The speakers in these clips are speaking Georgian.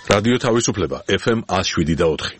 რადიო თავისუფლება FM 107.4.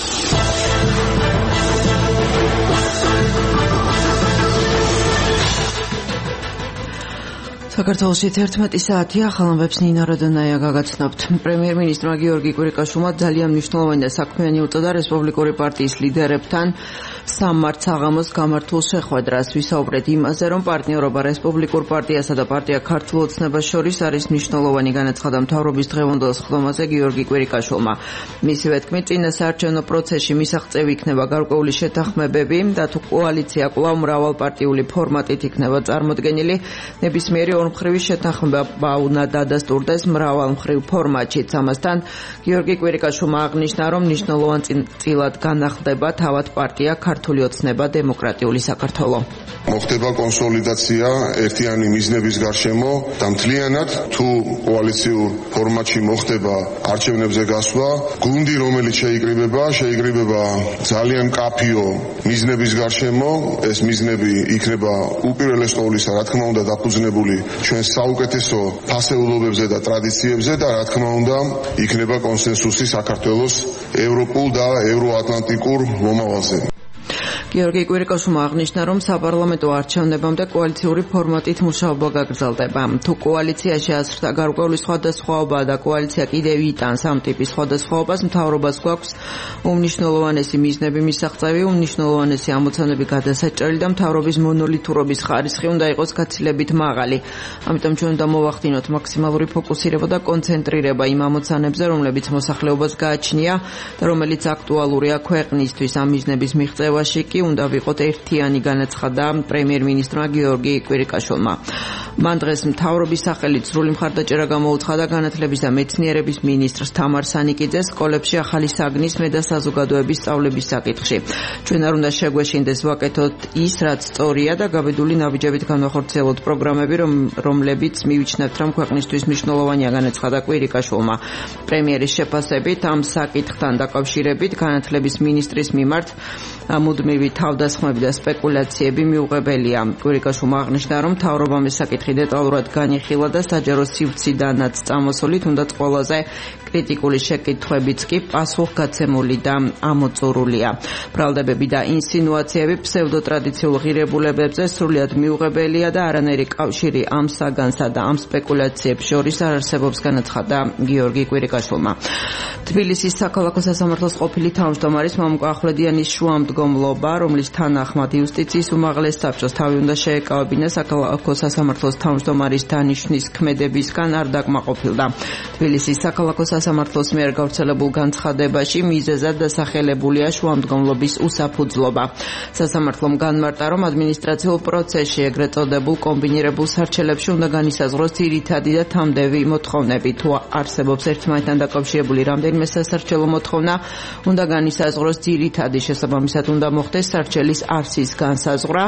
საქართველოში 11 საათია, ხალხებს ნინა როდონაია გაგაცნობთ. პრემიერ-მინისტრმა გიორგი კვირიკაშვილმა ძალიან მნიშვნელოვანი და საქმიანი უწოდა რესპუბლიკური პარტიის ლიდერებთან სამმართ საღამოს გამართულ შეხვედრას. ვისაუბრეთ იმაზე, რომ პარტნიორობა რესპუბლიკურ პარტიასა და პარტია ქართულ ოცნებას შორის არის მნიშვნელოვანი, განაცხადა მთავრობის დღევანდელ სხდომაზე გიორგი კვირიკაშვილმა. მისივე თქმით, წინა საარჩევნო პროცესში მისაღწევი იქნება გარკვეული შეთანხმებები და თუ კოალიცია კვლავ მრავალპარტიული ფორმატით იქნება წარმოდგენილი, ნებისმიერი ორმხრივი შეთანხმება უნდა დადასტურდეს მრავალმხრივ ფორმატშიც. ამასთან გიორგი კვირიკაშვილმა აღნიშნა, რომ მნიშვნელოვან წილად განახლდება თავად პარტია ქართული ოცნება დემოკრატიული საქართველო. მოხდება კონსოლიდაცია ერთიანი მიზნების გარშემო და მთლიანად თუ კოალიციურ ფორმატში მოხდება არჩევნებზე გასვლა, გუნდი რომელიც შეიკრიბება ძალიან მკაფიო მიზნების გარშემო, ეს მიზნები იქნება უპირველეს ყოვლისა, რა თქმა უნდა, დაფუძნებული ჩვენ საუკეთესო ფასეულობებზე და ტრადიციებზე და რა თქმა უნდა, იქნება კონსენსუსი საქართველოს ევროპულ და ევროატლანტიკურ მომავალზე. გიორგი კვირიკაშვილმა აღნიშნა, რომ საპარლამენტო არჩევნებამდე კოალიციური ფორმატით მუშაობა გაგრძელდება. თუ კოალიციაში ასრთა გარკვეული სხვადასხვაობა და კოალიცია კიდევ იტანს ამ ტიპის სხვადასხვაობას, მთავრობას გვაქვს უმნიშვნელოვანესი მიზნები მისაღწევი, უმნიშვნელოვანესი ამოცანები გადასაჭრელი და მთავრობის მონოლითურობის ხარისხი უნდა იყოს გაცილებით მაღალი. ამიტომ ჩვენ უნდა მოვახდინოთ მაქსიმალური ფოკუსირება და კონცენტრირება იმ ამოცანებზე, რომლებიც მოსახლეობას გააჩნია და რომელიც აქტუალურია ქვეყნისთვის. ამ მიზნების მიღწევაში კი უნდა ვიყოთ ერთიანი, განაცხადა პრემიერ-მინისტრმა გიორგი კვირიკაშვილმა. მან დღეს მთავრობის სახელით სრული მხარდაჭერა გამოუცხადა განათლების და მეცნიერების მინისტრს თამარ სანიკიძეს სკოლებში ახალი საგნისმე და საზოგადოების სწავლების საკითხში. ჩვენ არ უნდა შეგვეშინდეს ვაკეთოთ ის, რაც სწორია და გაბედული ნაბიჯებით განვახორციელოთ პროგრამები, რომლებიც მივიჩნევთ, რომ ქვეყნისთვის მნიშვნელოვანია, განაცხადა კვირიკაშვილმა. პრემიერის შეფასებით ამ საკითხთან დაკავშირებით განათლების მინისტრის მიმართ მუდმივი თავდასხმები და სპეკულაციები მიუღებელია. კვირიკაშვილმა აღნიშნა, რომ მთავრობამ ეს საკითხი დეტალურად განიხილა და საჯარო სივრციდანაც წამოსული, თუნდაც ყველაზე კრიტიკული შეკითხვებიც კი პასუხგაცემული და ამოწურულია. ბრალდებები და ინსინუაციები ფსევდოტრადიციულ ღირებულებებზე სრულიად მიუღებელია და არანაირი კავშირი ამ საგანსა და ამ სპეკულაციებს შორის არ არსებობს, განაცხადა გიორგი კვირიკაშვილმა. თბილისის საქალაქო სასამართლოს ყოფილი თავმჯდომარის მამუკა ახვლედიანის შუამდგომლობა, რომლის თანახმად იუსტიციის უმაღლეს საბჭოს თავი უნდა შეეკავებინა საქალაქო სასამართლოს თავმჯდომარის დანიშვნის ქმედებისგან, არ დაკმაყოფილდა. თბილისის საქალაქო სასამართლოს მიერ გავრცელებულ განცხადებაში მიზეზად დასახელებულია შუამდგომლობის უსაფუძვლობა. სასამართლომ განმარტა, რომ ადმინისტრაციულ პროცესში ეგრეთ წოდებულ კომბინირებულ სარჩელებში უნდა განისაზღვროს ძირითადი და თამდევი მოთხოვნები. თუ არსებობს ერთმანეთთან დაკავშირებული რამდენიმე სასარჩელო მოთხოვნა, უნდა განისაზღვროს ძირითადი, შესაბამისად უნდა მოხდეს სარჩელის არსის განსაზღვრა.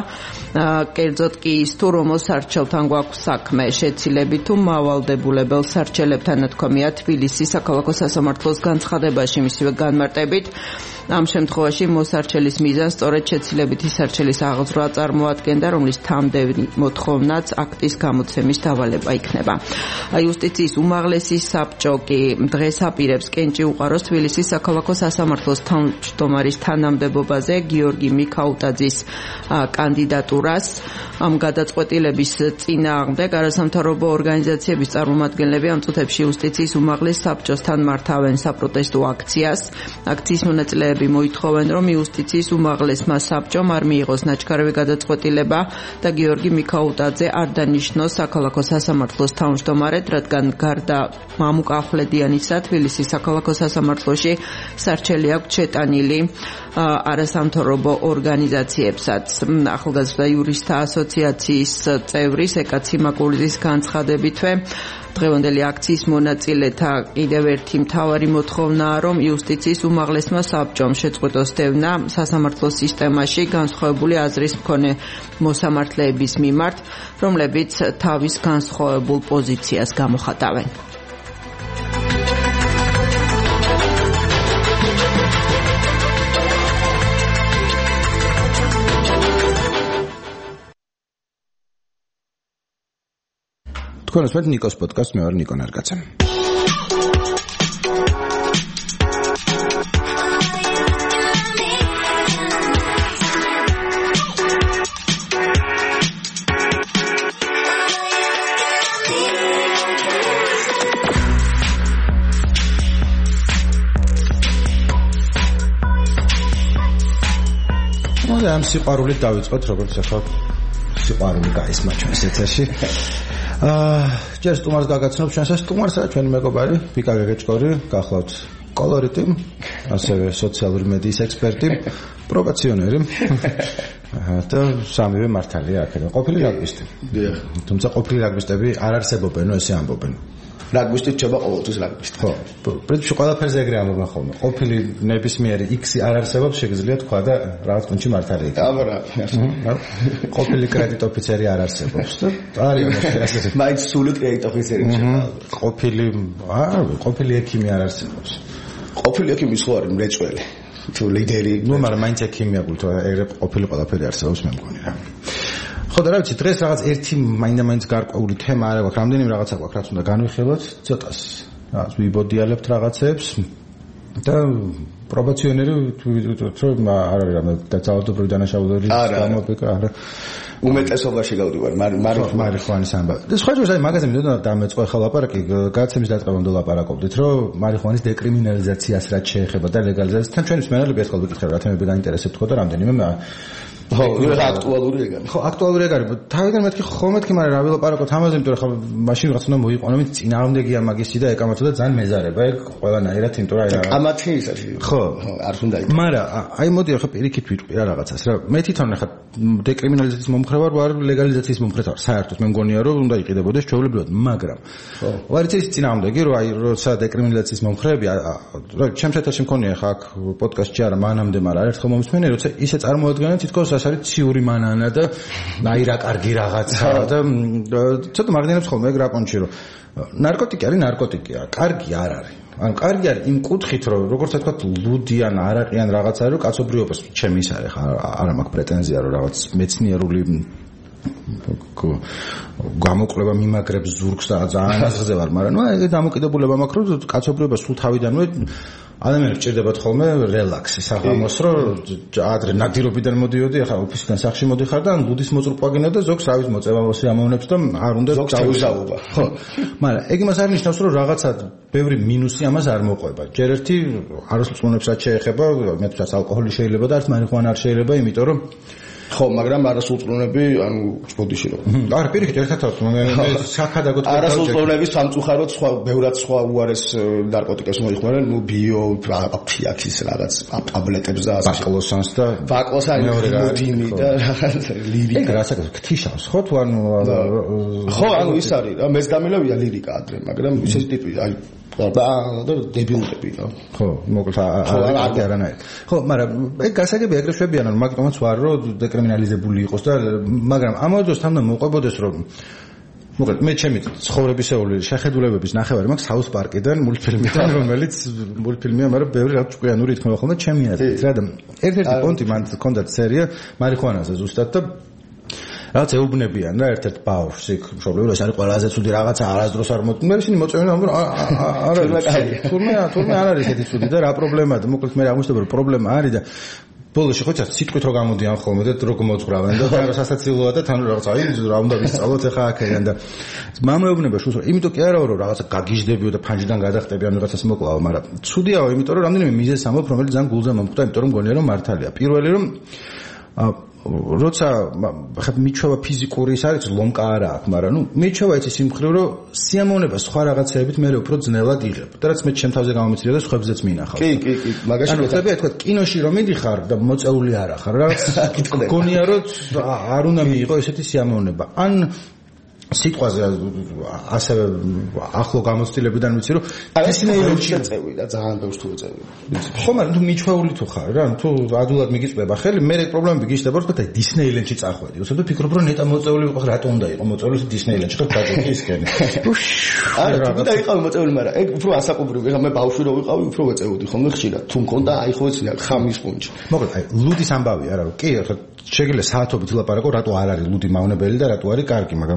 კერძოდ კი ის, თუ რომელ სარჩელთან გვაქვს საქმე, შეცილებით თუ მავალდებულებელ სარჩელებთან, თქვამია თბილისის საქალაქო სასამართლოს განცხადებაში. მისივე განმარტებით, ამ შემთხვევაში მოსარჩელის მიზანს სწორედ შეცილებითი სარჩელის აღზრდა წარმოადგენდა, რომლის თამდევი მოთხოვნაც აქტის გამოცემის დავალება იქნება. იუსტიციის უმაღლესი საბჭო კი დღეს აპირებს კენჭი უყაროს თბილისის საქალაქო სასამართლოს თავმჯდომარის თანამდებობაზე გიორგი მიქაუტაძის კანდიდატურას. ამ გადაწყვეტილების წინააღმდეგ არასამთავრობო ორგანიზაციების წარმომადგენლები ამ წუთებში იუსტიციის უმაღლეს საბჭოსთან მართავენ საპროტესტო აქციას. აქციის მონაწილეები მოითხოვენ, რომ იუსტიციის უმაღლესმა საბჭომ არ მიიღოს ნაჩქარევი გადაწყვეტილება და გიორგი მიქაუტაძე არ დანიშნოს საქალაქო სასამართლოს თავმჯდომარედ, რადგან გარდა მამუკა ახვლედიანისა თბილისის საქალაქო სასამართლოში სარჩელი აქვს შეტანილი არასამთავრობო ორგანიზაციებსაც. ახალგაზრდა იურისტთა ასოციაციის წევრი სეკა ციმაკურიძის განცხადებითვე დღევანდელი აქციის მონაწილეთა კიდევ ერთი მთავარი მოთხოვნაა, რომ იუსტიციის უმაღლესმა საბჭომ შეწყვეტოს დევნა სასამართლო სისტემაში განსხვავებული აზრის მქონე მოსამართლეების მიმართ, რომლებიც თავის განსხვავებულ პოზიციას გამოხატავენ. თქვენ უსმენთ ნიკოს პოდკასტს, მე ვარ ნიკო ნარგაცანი. ამ სიყვარულით დავიწყოთ, როგორც ახლა სიყვარული გაისმა ჩვენს ეთერში. ჯერ სტუმარს გაგაცნობ ჩვენსაც, სტუმარსა ჩვენი მეგობარი ვიკა გეგეჭკორი, გახლავთ კოლორიტი, ასევე სოციალური მედიის ექსპერტი, პროვოკაციონერი. და სამივე მართალია აქედან. ყოფილი რაგბისტი. თუმცა ყოფილი რაგბისტები არ არსებობენ, ესე ამბობენ. რაგბისტი რჩება ყოველთვის რაგბისტი. ხო, პრინციპში ყველაფერზე ეგრე ამბობენ ხოლმე. ყოფილი ნებისმიერი X არ არსებობს, შეგიძლია თქვა და რაღაც კუნჩი მართალია. აბა, ყოფილი კრედიტ ოფიცერი არ არსებობს და არის მოსწრაფე. მაინც სული კრედიტ ოფიცერი რჩება. ყოფილი ექიმი არ არსებობს. ყოფილი ექიმი სხვა არის მრეწველი. თუ ლიდერი. ნუ მაგრამ მაინც ექიმია გულთო, ეგრე ყოფილი ყველაფერი არსებობს მე მგონი რა. ხო და რა ვიცი, დღეს რაღაც ერთი მაინდა-მაინც გარკვეული თემა არა გვაქვს, რამდენიმე რაღაცა გვაქვს, რაც უნდა განვიხილოთ, ცოტას. რაღაც ვიბოდიალებთ რაღაცებს და პრობაციონერი რომ არ არის რამე და ძალადობრივი დანაშაულები გამოფიკა არა. უმეტესობაში გავდივარ, მარიხუანის ამბავი. და სხვა ჯერს აი მაგაზე მინდოდა დამეწყო ახლა ლაპარაკი, გადაცემის დაწყებამდე ლაპარაკობდით, რომ მარიხუანის დეკრიმინალიზაციას რაც შეეხება და ლეგალიზაციას, თან ჩვენი მსმენელები ეს ყოველ ვიკითხავ, რა თემები გაინტერესებთ ხო და რამდენიმე ხო, რა აქტუალური ეგარი. ხო, აქტუალური ეგარი. თავიდან მეთქი ხო მეთქი, მაგრამ რა ვილაპარაკოთ ამაზე, იმიტომ რომ ხა მაშინ რაღაც უნდა მოიყვანო, მით წინააღმდეგია მაგისი და ეკამათო და ძალიან მეზარება ეგ ყველანაირად, იმიტომ რომ აი კამათი ისეთი. ხო, არ უნდა იქ. მაგრამ აი მოდი ახლა პირიქით ვიტყვი რა რაღაცას რა. მე თვითონ ახლა დეკრიმინალიზაციის მომხრე ვარ, ლეგალიზაციის მომხრე ვარ. საერთოდ მე მგონია რომ უნდა იყიდებოდეს ჩვეულებრივად, მაგრამ ხო. ვარიც ის წინააღმდეგი რომ აი როცა დეკრიმინალიზაციის მომხრეები რა ჩემს ეთერში მქონია ხა აქ პოდკასტში არა მანამდე, მაგრამ ერთხელ მომისმენი, როცა ისე წარმოადგენენ თითქოს ეს არის ციური მანანა და აი რა კარგი რაღაცა და ცოტა მაგნენებს ხოლმე ეგ რა კონჩი რომ ნარკოტიკი არის ნარკოტიკია, კარგი არ არის. ან კარგი არის იმ კუთხით რომ როგორც თქვა ლუდიან არაყიან რაღაცა რომ კაცობრიობას ჩემი ის არის ხა არა მაქვს პრეტენზია რომ რაღაც მეცნიერული გამოკვლევა მიმაგრებს ზურგს და ძალიან აზრზე ვარ, მაგრამ ნუ ეგ დამოკიდებულება მაქვს რომ კაცობრიობა სულ თავიდანვე ადამიანებს ჭირდებათ ხოლმე რელაქსი საღამოს რომ ადრე ნადირობიდან მოდიოდი ახლა ოფისიდან სახლში მოდიხარ და ლუდის მოწრუპვა გინდა და ზოგს რავის მოწევავოსი ამოვნებს და არ უნდა დაუსაუბა ხო მაგრამ ეგ იმას არ ნიშნავს რომ რაღაცა ბევრი მინუსი ამას არ მოყვება ჯერ ერთი არასრულწლოვნებს რაც შეეხება მე თვითონ ალკოჰოლი შეიძლება და არც მარიხუანა არ შეიძლება იმიტომ რომ ხო, მაგრამ არასრულწლოვნები, ანუ ბოდიში რომ. არა, პირიქით ერთად მე საქადაგოთ არასრულწლოვნების სამწუხაროდ სხვა ბევრად სხვა უარეს ნარკოტიკებს მოიხმარენ, ნუ ბიო, ფიაქის რაღაც ტაბლეტებს და ასე. ბაკლოსანს და ბაკლოსანი მოდინი და ლირიკა. ეგ რასაც გთიშავს, ხო თუ ანუ ხო, ანუ ის არის რა, მეც გამილევია ლირიკა ადრე, მაგრამ ისეთი ტიპი, აი და დებიუტები რა. ხო, მოკლედ არანაირ. ხო, მაგრამ ეგ გასაგები ეგრე შვებიან, რომ მაგიტომაც ვარ რომ დეკრიმინალიზებული იყოს და მაგრამ ამავდროულად თან მოყვებოდეს რომ მოკლედ მე ჩემი ცხოვრებისეული შეხედულებების ნახევარი მაქვს საუს პარკიდან მულტფილმიდან რომელიც მულტფილმია, მაგრამ ბევრი რაღაც ჭკვიანური ითქმა ხოლმე ჩემი აზრით რა და ერთ-ერთი პონტი მან ჰქონდა სერია მარიხუანაზე ზუსტად და რაღაც ეუბნებიან რა ერთ-ერთ ბავშვს იქ მშობლები ეს არის ყველაზე ცუდი რაღაცა არასდროს არ მოწმენ ისინი მოწმენ ამბობენ არა თურმე არ არის ესეთი ცუდი და რა პრობლემაა და მოკლედ მე აღმოჩნდა რომ პრობლემა არის და ბოლოში ხო სიტყვით რო გამოდიან ხოლმე და რო მოძღვრავენ და თან სასაცილოა და თან რაღაც აი რა უნდა ვისწავლოთ ახლა აქედან და მამეუბნება შუს რომ იმიტომ კი არა რომ რაღაცა გაგიჟდებიო და ფანჯიდან გადახტები ან რაღაცას მოკლავ მაგრამ ცუდიაო იმიტომ რომ რამდენიმე მიზეზს ამბობ რომელიც ძალიან გულზე მომხვდა იმიტომ რომ მგონია რომ მართალია პირველი რომ როცა ხა მიჩვევა ფიზიკური ის არის ლომკა არა აქვს მაგრამ ნუ მიჩვევა ის იმხრივ რომ სიამოვნება სხვა რაღაცეებით მე უფრო ძნელად იღებ და რაც მე ჩემ თავზე გამომიწია და სხვებზეც მინახავს კი მაგაში მოწებია თქვა კინოში რომ მიდიხარ და მოწეული არ ახარ რაღაც გონია რომ არ უნდა მიიღო ესეთი სიამოვნება ან სიტყვაზე ასევე ახლო გამოცდილებიდან ვიცი რომ დისნეილენდში წევი და ძალიან ბევრს თუ წევი. ხო, მაგრამ თუ მიჩვეული თუ ხარ რა, თუ ადულად მიგიწვება ხელი, მე პრობლემები გიშდება რომ და დისნეილენდში წახვედი. უცებ ფიქრობ რომ ნეტა მოწეული ვიყო, რატო უნდა იყო მოწეული დისნეილენდში ხო ბაჯეტი ისქენი. არა, თუ და იყავი მოწეული, მაგრამ ეგ უფრო ასაკობრივი, ხა მე ბავშვი რო ვიყავი, უფრო ვეწეოდი ხოლმე ხშირად. თუ მქონდა აი ხო ეცნია ხამის პუნჩი. მოკლედ აი ლუდის ამბავი არა რომ კი ხა შეგიძლია საათობით ვილაპარაკო რატო არ არის ლუდი მავნებელი და რატო არის კარგი, მაგრამ ასე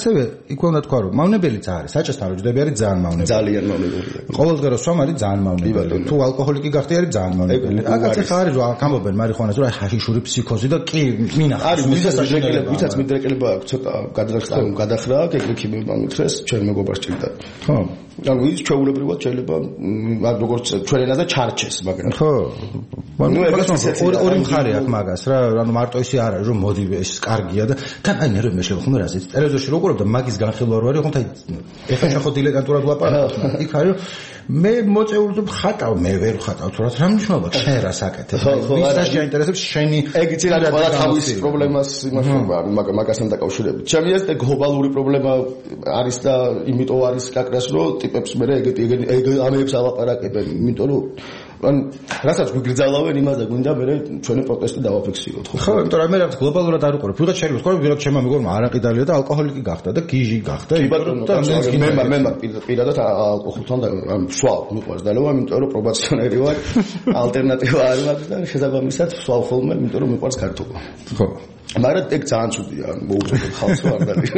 ასევე იქ უნდა თქვა რომ მავნებელიც არის საჭესთან რო ჯდები არის ძალიან მავნებელი ძალიან მავნებელია ყოველდღე რო სვამ არის ძალიან მავნებელი თუ ალკოჰოლიკი გახდი არის ძალიან მავნებელი აკაც ხა არის რომ ამბობენ მარიხუანას რომ აი ჰაშიშური ფსიქოზი და კი მინახავს არის ვისაც მიდრეკილება აქვს ცოტა გადახრა ეგრიქიმებმა მithres ჩვენ მეგობარს ჭირდა ხო ანუ ის ჩვეულებრივად შეიძლება როგორც ჩვენ ენაზე ჩარჩეს მაგრამ ხო ორი მხარე აქვს მაგას რა ანუ მარტო ისე არ არის რომ მოდი ეს კარგია და თან აი ნერვები მე შევხმე რა ზეც ტელევიზორში რო უყურებ და მაგის განხილვა რო არის ხომ ეხლა შეხო დილეტანტურად ლაპარაკობ იქ არის მე მოწეულ თუ ხატავ მე ვერ ხატავ თუ რა მნიშვნელობა შენ რას აკეთებ ვისაც შეინტერესებს შენი ეგ იცი რა ყველა თავის პრობლემას იმაშობა მაგასთან დაკავშირებით ჩემი ეს გლობალური პრობლემა არის და იმიტომ არის კაკრას რომ ტიპებს მე ეგ ამებს ალაპარაკებენ იმიტომ რომ ან რასაც გვიგრძალავენ იმაზე გვინდა მე ჩვენი პროტესტი დავაფიქსიროთ ხო იმიტომ რომ მე რაღაც გლობალურად არ უყურებ ვიღაც შეიძლება თქვა რომ ვიღაც ჩემმა მეგობრმა არაყიდალია და ალკოჰოლიკი გახდა და გიჟი გახდა მე პირადად ალკოჰოლთან ან სვავ მიყვარს და ლევა იმიტომ რომ პრობაციონერი ვარ ალტერნატივა არ მაქვს და შესაბამისად სვავ ხოლმე იმიტომ რომ მიყვარს ქართობა ხო მაგრამ ეგ ძალიან ცუდია მოუწოდოთ ხალხს არ არის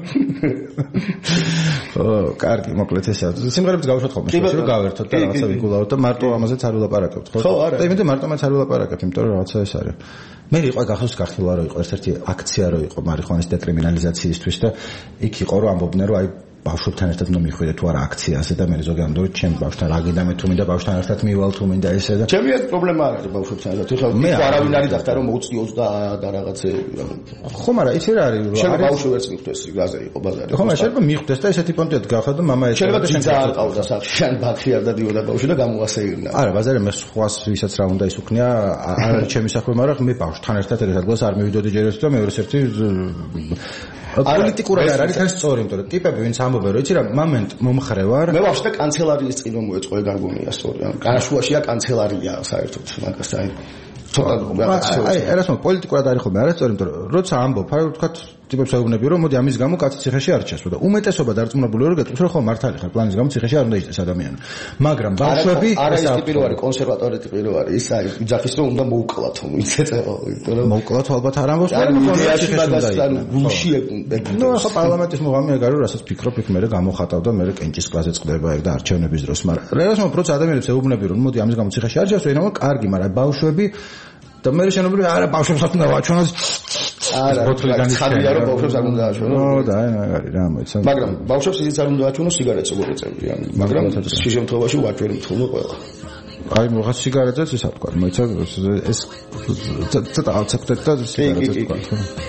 ო კარგი მოკლედ ესა სიმღერებს გავუშვათ ხოლმე შეიძლება რომ გავერთოთ და რაღაცა ვიგულავოთ და მარტო ამაზეც არ ვილაპარაკებთ ხო და იმედია მარტო მეც არ ვილაპარაკებ იმიტომ რომ რაღაცა ეს არის მე იყო გახსოვს გახსოვლა რომ იყო ერთ-ერთი აქცია რო იყო მარიხუანის დეკრიმინალიზაციისთვის და იქ იყო რომ ამბობდნენ რომ აი ბავშვებთან ერთად უნდა მიხვიდე თუ არა აქციაზე და მე ზოგი ამბობ ჩემ ბავშვთან რა გინდა მე თუ მინდა ბავშვთან ერთად მივალ თუ მინდა ესე და ჩემი ეს პრობლემა არის ბავშვებთან ერთად ეხლა არავინ არის დახტა რომ მოუწი 20 და რაღაცე ხო მაგრამ იცი რა არის რომ არის ბავშვი ვერც მიხვდეს გაზე იყო ბაზარი ხო მაგრამ შეიძლება მიხვდეს და ესეთი პონტი გახდა და მამა ეს შეიძლება ძა არ ყავდა სახში ან ბაქი არ დადიოდა ბავშვი და გამოასეირნა არა ბაზარი მე სხვას ვისაც რა უნდა ისუქნია არ არის ჩემი საქმე მაგრამ მე ბავშვთან ერთად ერთად გლას არ მივიდოდი ჯერ ერთი და მეორე ერთი პოლიტიკურად არ არის სწორი იმიტომ რომ ტიპები ვინც ამბობენ რომ იცი რა მომენტ მომხრევარ მე ვაფშე კანცელარიის წინ რომ მოეწყო ეგ არგონია სწორი ანუ განაშუაშია კანცელარია საერთოდ მაგასთან აი ერასმო პოლიტიკურად არის ხოლმე არასწორი იმიტომ რომ როცა ამბობ აი ვთქვათ ტიპებს ეუბნები რომ მოდი ამის გამო კაცი ციხეში არ ჩასვა და უმეტესობა დარწმუნებული ვარ გეტყვით რომ ხო მართალი ხარ პლანის გამო ციხეში არ უნდა ისწეს ადამიანი მაგრამ ბავშვები არა ის ტიპი რო არის კონსერვატორი ტიპი რო არის ის არის ძახის რომ უნდა მოუკლათ იცეწე იმიტომ რომ მოუკლათ ალბათ არ ამბობს გულში ნუ ხო პარლამენტის მოღამე ეგ არის რასაც ფიქრობ იქ მე გამოხატავ და მე კენჭის კლასზე წდება ეგ და არჩევნების დროს მაგრამ რასო პროცესს ადამიანებს ეუბნები რომ მოდი ამის გამო ციხეში არ ჩასვა ინო კარგი მაგრამ ბავშვები და მე შენობრივი არა ბავშვებსაც უნდა ვაჩვენოს არა ხარია რომ ბავშვებს არ უნდა აჩვენო ო და აი მაგარი რა მოიცა მაგრამ ბავშვებს ისიც არ უნდა აჩვენო სიგარეტს როგორ ეწევი ან მაგრამ შე შემთხვევაში ვაჩვენებ ხოლმე ყველა აი მოგაც სიგარეტებს ისა თქვა მოიცა ეს ცოტა აცაკდეთ და სიგარეტებს თქვა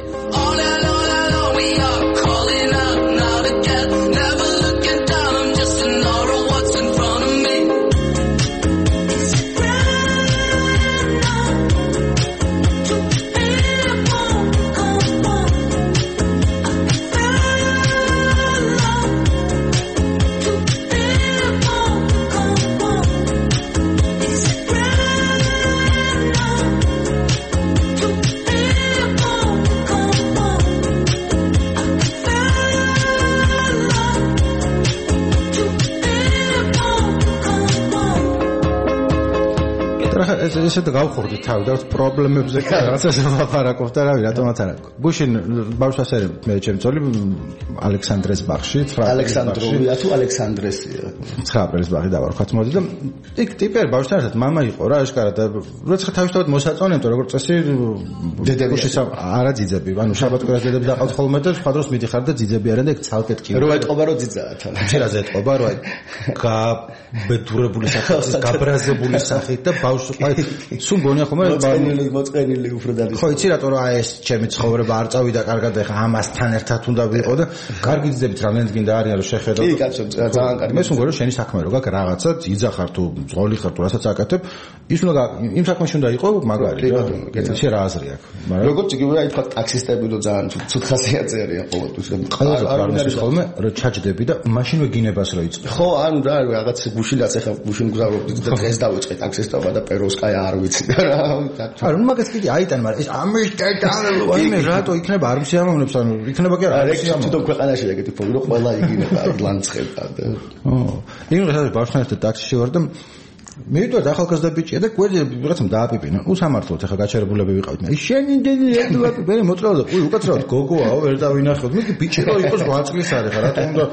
ესე და გავხურდით თავი და პრობლემებზე რაღაცას ვაპარაკობ და რავი რატომაც არა გუშინ ბავშვს ასე მე ჩემ ძოლი ალექსანდრეს ბაღში ალექსანდროვია თუ ალექსანდრესია 9 აპრილის ბაღი დავარქვათ მოდი და იქ ტიპერ ბავშვთან ერთად მამა იყო რა აშკარად და როცა თავისთავად მოსაწონენ თუ როგორც წესი დედები არა ძიძები ანუ შაბათ-კვირას დედები დაყავთ ხოლმე და სხვა დროს მიდიხარ და ძიძები არიან და იქ ცალკეთ კი რო ეტყობა რო ძიძაა თან ჩერაზე ეტყობა რო აი გაბედურებული სახით გაბრაზებული სახით და ბავშვი სულ გონია ხომ მოწყენილი უფრო დადის ხო იცი რატო რა ეს ჩემი ცხოვრება არ წავიდა კარგად ეხა ამასთან ერთად უნდა ვიყო და კარგი ძიძებით რამდენად გინდა არიან რომ შეხედო კი კაცო ძალიან კარგი მე სულ გონია შენი საქმე რო გაქვს რაღაცა ძიძახარ თუ ძღოლი ხარ თუ რასაც აკეთებ ის უნდა იმ საქმეში უნდა იყო მაგარი რა შე რა აზრი აქვს მაგრამ როგორც იგივე აი თქვა ტაქსისტები რო ძალიან ცუდ ხასიათზე არიან ყოველთვის არ არის ხოლმე რომ ჩაჯდები და მაშინვე გინებას რო იწყე ხო ანუ რა რაღაც გუშინაც ეხა გუშინ გზავრობდით და დღეს დავიწყე ტაქსისტობა და პეროვსკაია არ ვიცი და რა არა მაგას კიდე აიტან მაგრამ ეს ამიშტეტანელო აიმე რატო იქნება არ მსიამოვნებს ანუ იქნება კი არა თვითონ ქვეყანაში ეგეთი ფონი რომ ყველა იგინება ლანცხედა და ო იმ რასაც ბავშვთან ერთად ტაქსში ვარ და მივიდოდ ახალგაზრდა ბიჭია და გვერდზე ვიღაცამ დააპიპინა. უსამართლოდ ახლა გაჩერებულები ვიყავით. აი შენი დედი ერთად მე მოწრავდა. უი უკაცრავად გოგოაო ვერ დავინახოთ. მე ბიჭი რო იყოს 8 წლის არის ხა რატომ უნდა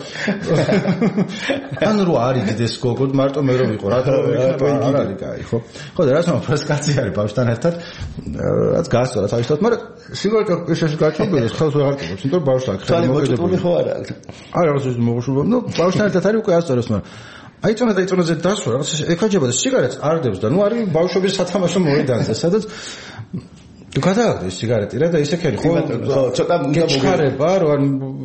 ან რო არის დიდეს გოგო მარტო მე რო ვიყო რატომ არ არის კაი ხო? ხო და რას მომფრას კაცი არის ბავშვთან ერთად რაც გაასწორა თავისთავად, მაგრამ სიგარეტა შეშ გაჩვენდეს ხელს ვეღარ კეთებს, იმიტომ რომ ბავშვთან ხელი მოკიდებული ხო არა? არა რაღაც ის მოგუშულა. ნუ ბავშვთან ერთად არის უკვე ასწორებს, მაგრამ აიწონა დასვა რაღაც ეხაჯება და სიგარეტს არდებს და ნუ არის ბავშვობის სათამაშო მოედანზე, სადაც თუ გადააგდეს სიგარეტი რა და ისე ხო ცოტა გეჩქარება რომ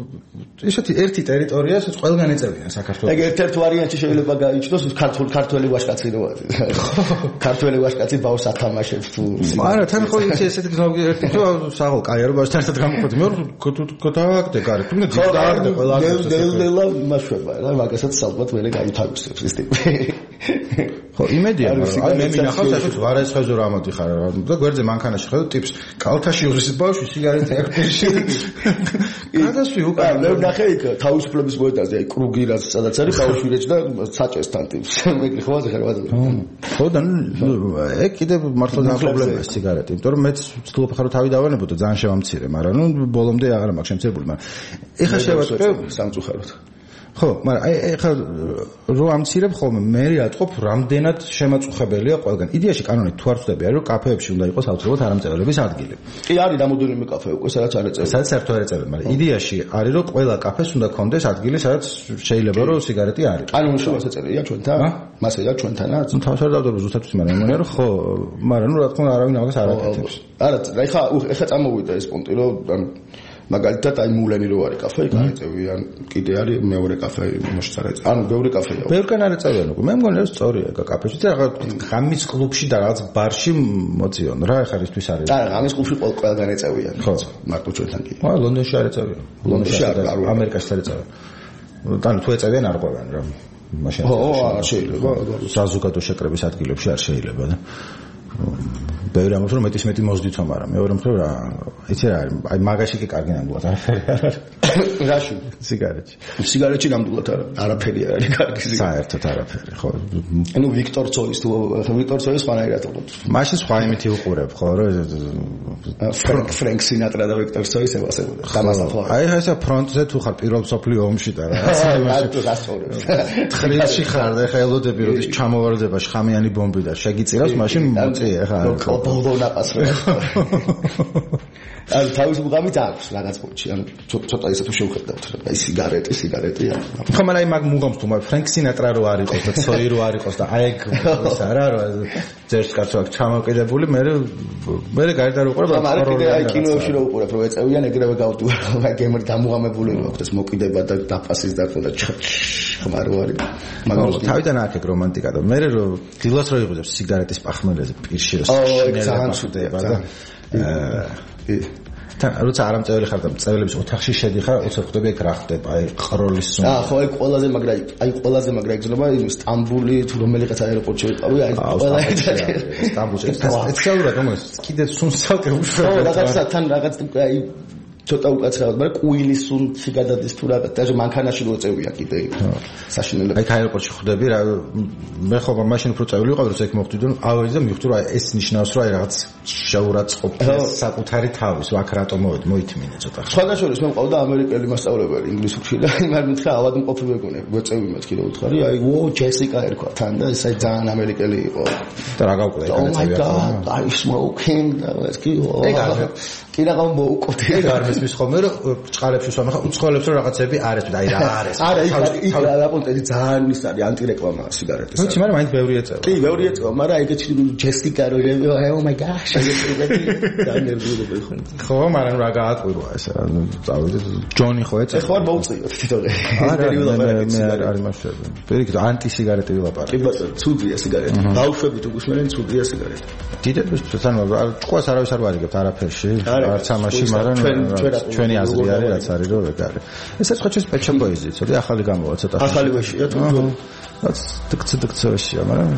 ისეთი ერთი ტერიტორიას ყველგან ეწევიან საქართველოს. ეგ ერთ ვარიანტი შეიძლება გაიჩნდეს ქართველი ვაჟკაცი რო არის. ქართველი ვაჟკაცი ბავშვს ათამაშებს თუ არა თან ხო ესეთი გზავგი ერთი თუ საღოლ კაი არა ბავშვთან ერთად გამოყვეთ მე გადააგდე გარი თუნდაც დააგდე ყველა დელა მაშვება რა მაგასაც ალბათ მე გაითავისებს ის ტიპი. ხო იმედია აი მე მინახავს ახლა ვარაცხეზე რა მოდიხარ და გვერდზე მანქანაში ხედავ ტიპს კალთაში ურის ბავშვი სიგარეტი აქვს. გადასვი უკან მე ნახე იქ თავისუფლების მოედანზე აი კრუგი რაც სადაც არის ბავშვი რეჭდა საჭესთან ტიპს მე ხო ვაზახარ ხო და ეგ კიდე მართლა პრობლემაა სიგარეტი იმიტომ რომ მეც ვცდილობ ხარო თავი დავანებო და ძალიან შევამცირე მაგრამ ნუ ბოლომდე აღარ მაქვს შემცირებული მაგრამ ეხა შევატყე სამწუხაროდ ხო, მაგრამ აი ეხლა რო ამცირებ ხოლმე მე ატყობ რამდენად შემაწუხებელია ყველგან. იდეაში კანონით თუ არ ვწდები არის რომ კაფეებში უნდა იყოს ავტომატურად არამწევრების ადგილი. კი არის რამოდენიმე კაფე უკვე სადაც არ ეწევიან. სადაც საერთოდ არ ეწევიან, მაგრამ იდეაში არის რომ ყველა კაფეს უნდა კონდეს ადგილი სადაც შეიძლება რომ სიგარეტი არის. კანონში მას ეწერია ჩვენთან? მასეა ჩვენთანაც? ნუ თავს არ დავდებ ზუსტად მაგრამ მე რომ ხო, მაგრამ ნუ რა თქმა უნდა არავინ ამას არ აკეთებს. არა, ეხა წამოვიდა ეს პუნქტი რომ მაგალითად აი მულენი რო არის კაფე, იქ არეწევიან, კიდე არის მეორე კაფე მოშწარეთ. ანუ ბევრი კაფეა. ბევრგან არეწევიან უკვე. მე მგონი რომ სწორია კაფეში და რაღაც ღამის კლუბში და რაღაც ბარში მოწიონ რა ახლა ისთვის არის. არა, ღამის კლუბში ყველგან ეწევიან. ხო, მარტო ჩვენთან კი. ხო, ლონდონში არეწევიან. ლონდონში ამერიკაში არეწევიან. ანუ თუ ეწევიან არ ყვევენ რა. მაშინ ხო, არ შეიძლება. საზოგადო შეკრების ადგილებში არ შეიძლება და ბევრი ამბობს რომ მეტი მოძდითო, მაგრამ მეორე მხრივ რა იცი რა არის, აი მაგაში კი კარგი ნამდვილად არაფერი არ არის. რაში? სიგარეტში. სიგარეტში ნამდვილად არაფერი არ არის კარგი სიგარეტი. საერთოდ არაფერი, ხო. ანუ ვიქტორ ცოის თუ ვიქტორ ცოის ხანაერად უყურებ. მაშინ სხვა იმითი უყურებ, ხო, რომ ფრენკ სინატრა და ვიქტორ ცოის ევასებოდა. დამასთან ხო. აი ხა ფრონტზე თუ ხარ პირველ მსოფლიო ომში და რა. მარტო გასწორებ. თხრილში ხარ და ხა ელოდები როდის ჩამოვარდება შხამიანი ბომბი და შეგიწირავს, მაშინ მოწია ხა. ბოლდონაპას რა. ანუ თავისუფლებით აქვს რაღაც პონჩი, ანუ ცოტა ისე თუ შევხედავთ, აი სიგარეტია. ხო, მაგრამ აი მაგ მუღამს თუ მაგ ფრენკ სინატრა რო არ იყოს და ცოი რო არ იყოს და აი ეგ ის არა რომ ძერს კაცო აქ ჩამოკიდებული, მე გარდა რო უყურებ, მაგრამ კიდე აი კინოებში რო უყურებ, რომ ეწევიან ეგრევე გავდივარ, აი გემერი დამუღამებული რო აქვს ეს მოკიდება და დაფასის და ხო და ხმარო არის. მაგრამ თავიდან აქ ეგ რომანტიკა და მე რო დილას რო იღებს სიგარეტის პახმელეზე პირში რო ძალიან სუდება და თან როცა არამწევრი ხარ და წევლების ოთახში შედიხარ, უცებ ხვდები ეგ რა ხდება, აი ყროლის სუნი. ხო, აი ყველაზე მაგრა იგზნობა სტამბული თუ რომელიღაც აეროპორტში ვიყავი, აი ყველა სტამბულში. ეცეურა რომ კიდე სუნს ცალკე უშვა. ხო, რაღაც აი ცოტა უკაცრავად, მაგრამ კუილის სუნში გადადის თუ რაღაც და მანქანაში რო წევია კიდე საშინელება. აი აეროპორტში ხვდები რა მე ხო მაშინ უფრო წევრი ვიყავი, რომ ეგ მოხდიდი და ავედი და მივხვდი რომ ეს ნიშნავს რომ აი რაღაც შეურაცხყოფის საკუთარი თავის, აქ რატო მოვედი, მოითმინე ცოტა. სხვადასხვა მე მყავდა ამერიკელი მასწავლებელი ინგლისურში და იმარ მითხრა ავადმყოფი მეგონე, გვეწევი მეთქი რომ უთხარი, აი ჯესიკა ერქვა თან და ეს აი ძალიან ამერიკელი იყო. და რა გავკვდა ეგ განეცევია. აი smoking და ეს კი ეგ არა. კი რა მოუკვდი. ეგ არ მის ხოლმე რომ ჭყალებში სვამე ხა უცხოელებს რომ რაღაცები არ ესვი და აი რა არის. არა იქ რა პონტები ძალიან ის არის ანტირეკლამა სიგარეტის. ვიცი, მაგრამ მაინც ბევრი ეწევა. კი, ბევრი ეწევა, მაგრამ ეგეთი ჯესიკა რო oh my gosh, განერვირებული ხო. ხო, მაგრამ რა გააკვირვა ეს რა, წავიდეთ ჯონი ხო ეწევა. ხო არ მოუწიოთ თვითონ. არა, მე არ იმაშები. პირიქით ანტისიგარეტი ვილაპარაკე. კი ბატონო, ცუდია სიგარეტი. ბავშვები თუ გусმენენ ცუდია სიგარეტი. დიდებს თან ჭყვას არავის არ ვარიგებთ არაფერში. არც ამაში, მაგრამ ჩვენი აზრი არის რაც არის რომ ეგ არის. ეს ხო ჩვენს პეჩაპოიზი, ცოტა ახალი გამოვა ცოტა. ახალი ვეშია თუ რაც დკცდკცვეშია, მაგრამ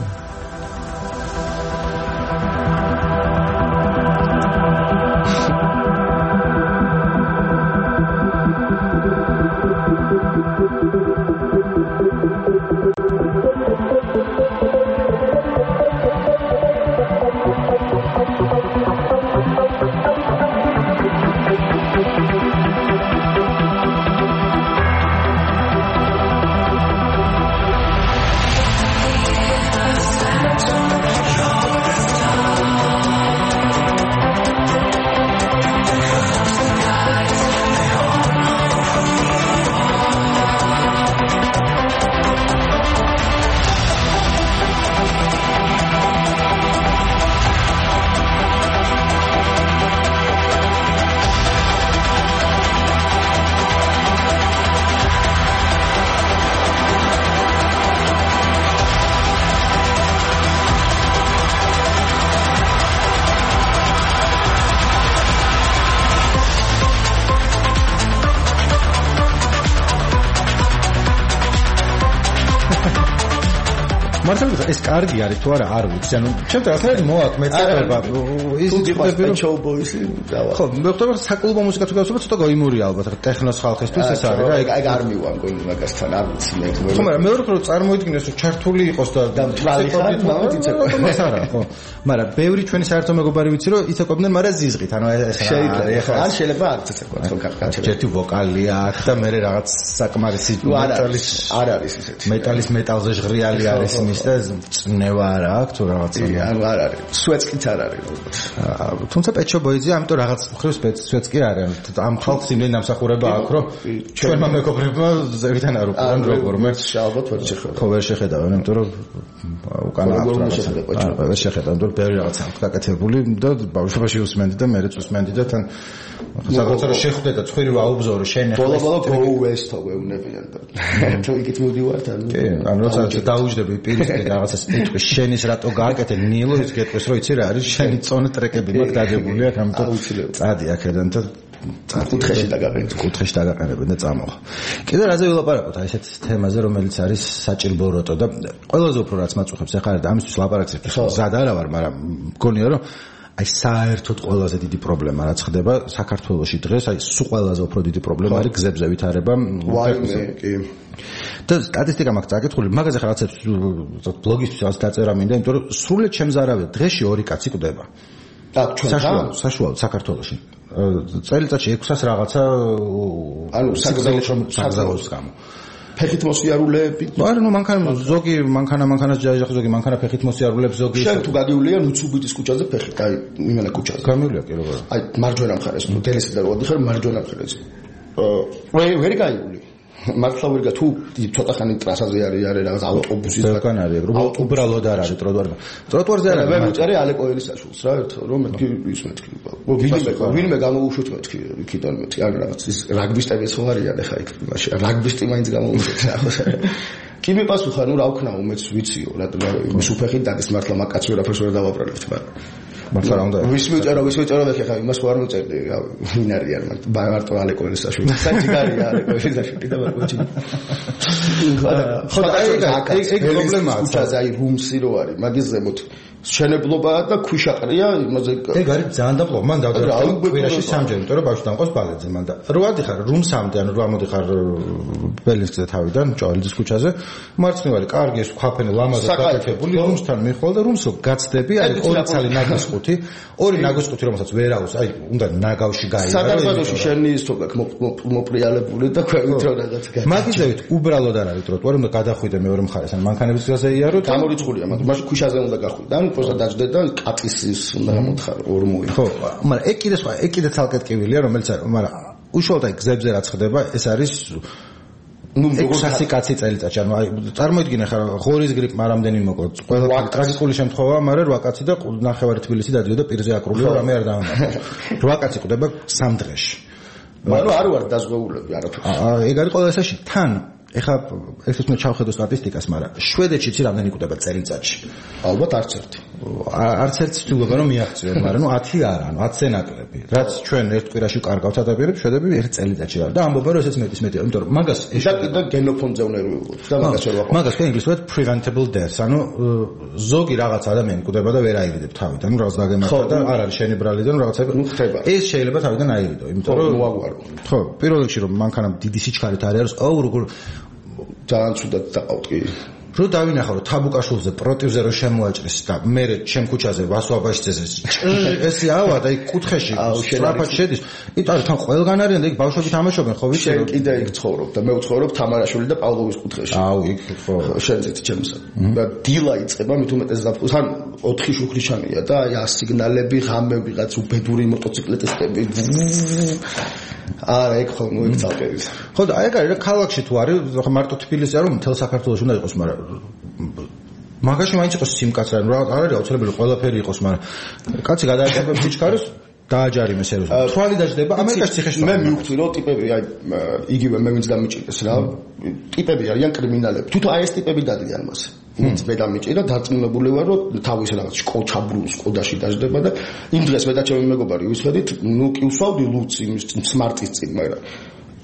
მართლა ეს კარგი არის თუ არა არ ვიცი ანუ ჩემ რაღაცნაირად მოაქვს მეწება ის ტიპები რომ ჩოუბოისი დავა ხო მე ხდება საკლუბო მუსიკა თუ გავსება ცოტა გაიმურია ალბათ რა ტექნოს ხალხისთვის ეს არის რა ეგ არ მივამგონი მაგასთან არ ვიცი მე ხო მაგრამ მეორე რომ წარმოიდგინეს რომ ჩართული იყოს და თვალი ხარ ეს არა ხო მაგრამ ბევრი ჩვენი საერთო მეგობარი ვიცი რომ იცეკვებდნენ მაგრამ ზიზღით ანუ ეს შეიძლება ან შეიძლება არც იცეკვათ რომ კაცები ერთი ვოკალია აქ და მე რაღაც საკმარისი მეტალის არ არის ისეთი მეტალზე ჟღრიალი არის იმის და წნევა არა აქვს თუ რაღაცა ანუ არ არის სვეცკიც არ არის თუმცა Pet Shop Boys-ი ამიტომ რაღაც მხრივ სვეცკი არ არის ამ ხალხს იმდენი დამსახურება აქვს რომ ჩვენმა მეგობრებმა ზევითან არ უყურან როგორმე ალბათ ვერ შეხედავ ხო ვერ შეხედავენ იმიტომ რომ უკანა ვერ შეხედავ იმიტომ რომ ბევრი რაღაცა აქვს გაკეთებული და ბავშვობაში უსმენდი და მერეც უსმენდი და თან საერთოდ რომ შეხვდე და ცხვირი ვაუბზორო შენ ახლა ბოლო Go West-ო გვეუბნებიან და თუ იქით მივდივართ კი ანუ როცა დაუჯდები პირისპირ რაღაცას იტყვის შენის რატო გააკეთე ნილო ის გეტყვის რომ იცი რა არის შენი წონა ტრეკები მაგ დაგებული აქ ამიტომ წადი აქედან და კუთხეში დაგაყენებენ და წამოვა კიდე რაზე ვილაპარაკოთ აი ესეთ თემაზე რომელიც არის საჭირბოროტო და ყველაზე უფრო რაც მაწუხებს ახლა და ამისთვის ლაპარაკებს ზად არა ვარ მაგრამ მგონია რომ აი საერთოდ ყველაზე დიდი პრობლემა რაც ხდება საქართველოში დღეს აი სულ ყველაზე უფრო დიდი პრობლემა არის გზებზე ვითარება კი და სტატისტიკა მაქვს წაკითხული მაგაზე ხარ რაღაცებს ბლოგისთვის რაღაც დაწერა მინდა იმიტომ რომ სრულად შემზარავია დღეში 2 კაცი კვდება საშუალოდ საქართველოში წელიწადში 600 რაღაცა ანუ საგზაოს გამო ფეხით მოსიარულეები არა ნუ ზოგი მანქანას ჯაჟახ ზოგი მანქანა ფეხით მოსიარულეებს ზოგი შენ თუ გადიულია ნუცუბიტის ქუჩაზე ფეხით აი იმენა ქუჩაზე გამივლია კი როგორ აი მარჯვენა მხარეს ნუ დელესიდან ვადიხარ მარჯვენა მხარეს ვერ გაიული მართლა ვერ გა თუ ცოტა ხანი ტრასაზე არის რაღაც ავტობუსის დაკან არის უბრალოდ არ არის ტროტუარზე არ არის მე ვიწერე ალეკო ელისაშვილს რა ერთ რომ მეთქი ის მეთქი ვინმე გამოუშვით მეთქი იქიდან მეთქი არ რაღაც ის რაგბისტები ხო არიან ახლა იქ მაშინ რაგბისტი მაინც გამოუშვით ახლა კი მიპასუხა ნუ რა ვქნაო მეც ვიციო რა ის უფეხით დადის მართლა მაგაც ვერაფერს ვერ დავაბრალებთ მართლა რა უნდა ვის მიწერო ხა იმას ხო არ მოწერდი ვინ არიან მარტო ალეკო ელისაშვილი საჯიგარია ალეკო ელისაშვილი და ვაჩი ხო ეგ პრობლემაა ქუჩაზე აი რუმსი რო არის მაგის ზემოთ შენებლობაა და ქვიშაყრია იმაზე ეგ არის ძალიან დაპყრობა მან დავწერა კვირაში 3 ჯერ იმიტომ რომ ბავშვი დამყავს ბალეტზე მან და რო ადიხარ რუმსამდე ანუ რო ამოდიხარ ბელინსკზე თავიდან ჭავალიძის ქუჩაზე მარცხნივალი კარგი ეს ქვაფენი ლამაზად გაკეთებული რუმსთან მიხვალ და რუმსო გაცდები აი 2 ცალი ნაგოსყუთი 2 ნაგოსყუთი რომელსაც ვერ აქვს აი უნდა ნაგავში გაიგო საქართველოში შენი ის თქო მოპრიალებული და ქვევით რო რაღაც მაგიზევით უბრალოდ არ არის ტროტუარი უნდა გადახვიდე მეორე მხარეს ან მანქანების გზაზე იარო გამორიცხულია მაგრამ მაშინ ქუჩაზე უნდა გახვიდე ან просто დაждდე და კატისის უნდა გამოთხარო ორმოი ხო მაგრამ ეგ კიდე ცალკე ტკივილია რომელიც არის მაგრამ უშუალოდ აი გზებზე რაც ხდება ეს არის ნუ 600 კაცი წელიწადში ანუ აი წარმოიდგინე ხარ ღორის გრიპმა რამდენი მოკლო ყველა ტრაგიკული შემთხვევაა მაგრამ 8 კაცი და 9 თბილისი დადიოდა პირზე აკრულიო რამე არ დაამატა 8 კაცი ყვდება 3 დღეში მაგრამ არ ვარ დაზღვეულები არაფერს ეგ არის ყველაზე თან ეხლა ეს უნდა ჩავხედო სტატისტიკას, მაგრამ შვედეთში ცი რამდენი კვდება წელიწადში? ალბათ არც ერთი. არც ერთი ცდილობა რომ მიაღწიოთ, მაგრამ 10 არა, 10-ზე ნაკლები. რაც ჩვენ ერთ კვირაში კარგავთ ადამიანებს, შვედები ერთ წელიწადში არა. და ამბობენ რომ ესეც მეტის მეტია, იმიტომ რომ მაგას და გენოფონდზე უნდა ვიყოთ. და მაგას ვერ ვაყო. მაგას ინგლისურად preventable deaths, ანუ ზოგი რაღაც ადამიანი კვდება და ვერ აირიდებ თავიდან, რომ რაღაც დაგემართა და არ არის შენი ბრალი და რაღაცა ხდება. ეს შეიძლება თავიდან აირიდო, იმიტომ რომ მოაგვარო. ხო, პირველ რიგში რომ მანქანა დიდი სიჩქარით არის, აუ როგორ ძალიან ცუდად დაყავთ კი რო დავინახავ რომ თაბუკაშვილზე პროტივზე რო შემოაჭრის და მე ჩემ ქუჩაზე ვასვაბაშიძეს ეს ავა და იქ კუთხეში სწრაფად შედის იმიტომ რომ თან ყველგან არიან და იქ ბავშვები თამაშობენ ხო ვიცი რომ კიდე იქ ცხოვრობ და მე ვცხოვრობ თამარაშვილი და პავლოვის კუთხეში აუ იქ ხო შენზეც ჩემსა და დილა იწება მით უმეტეს თან 4 შუქრიშანია და აი ასიგნალები ღამე ვიღაც უბედური მოტოციკლეტისტები არა ეგ ხო ნუ იქ წავკევის ხო და აი ეგ არის ქალაქში თუ არის მარტო თბილისი არ რომ მთელ საქართველოს უნდა იყოს მაგრამ მაგაში მაინც იყოს სიმკაცრე რა არ არის აუცილებელი ყველაფერი იყოს მაგრამ კაცი გადააკეთებს სიჩქარეს დააჯარიმეს სერიოზულად თვალი დაждდება ამერიკაში ციხეში მე მივხვდი რომ ტიპები აი იგივე მე ვინც დამიჭირეს რა ტიპები არიან კრიმინალები თვითონ აი ეს ტიპები დადიან მას ვინც მე დამიჭირა დარწმუნებული ვარ რომ თავის რაღაც ჩაბრუნს ყოდაში დაждდება და იმ დღეს მე და ჩემი მეგობარი ვისხედით ნუ კი უსვავდი ლუცი იმის სმარტის წინ მაგრამ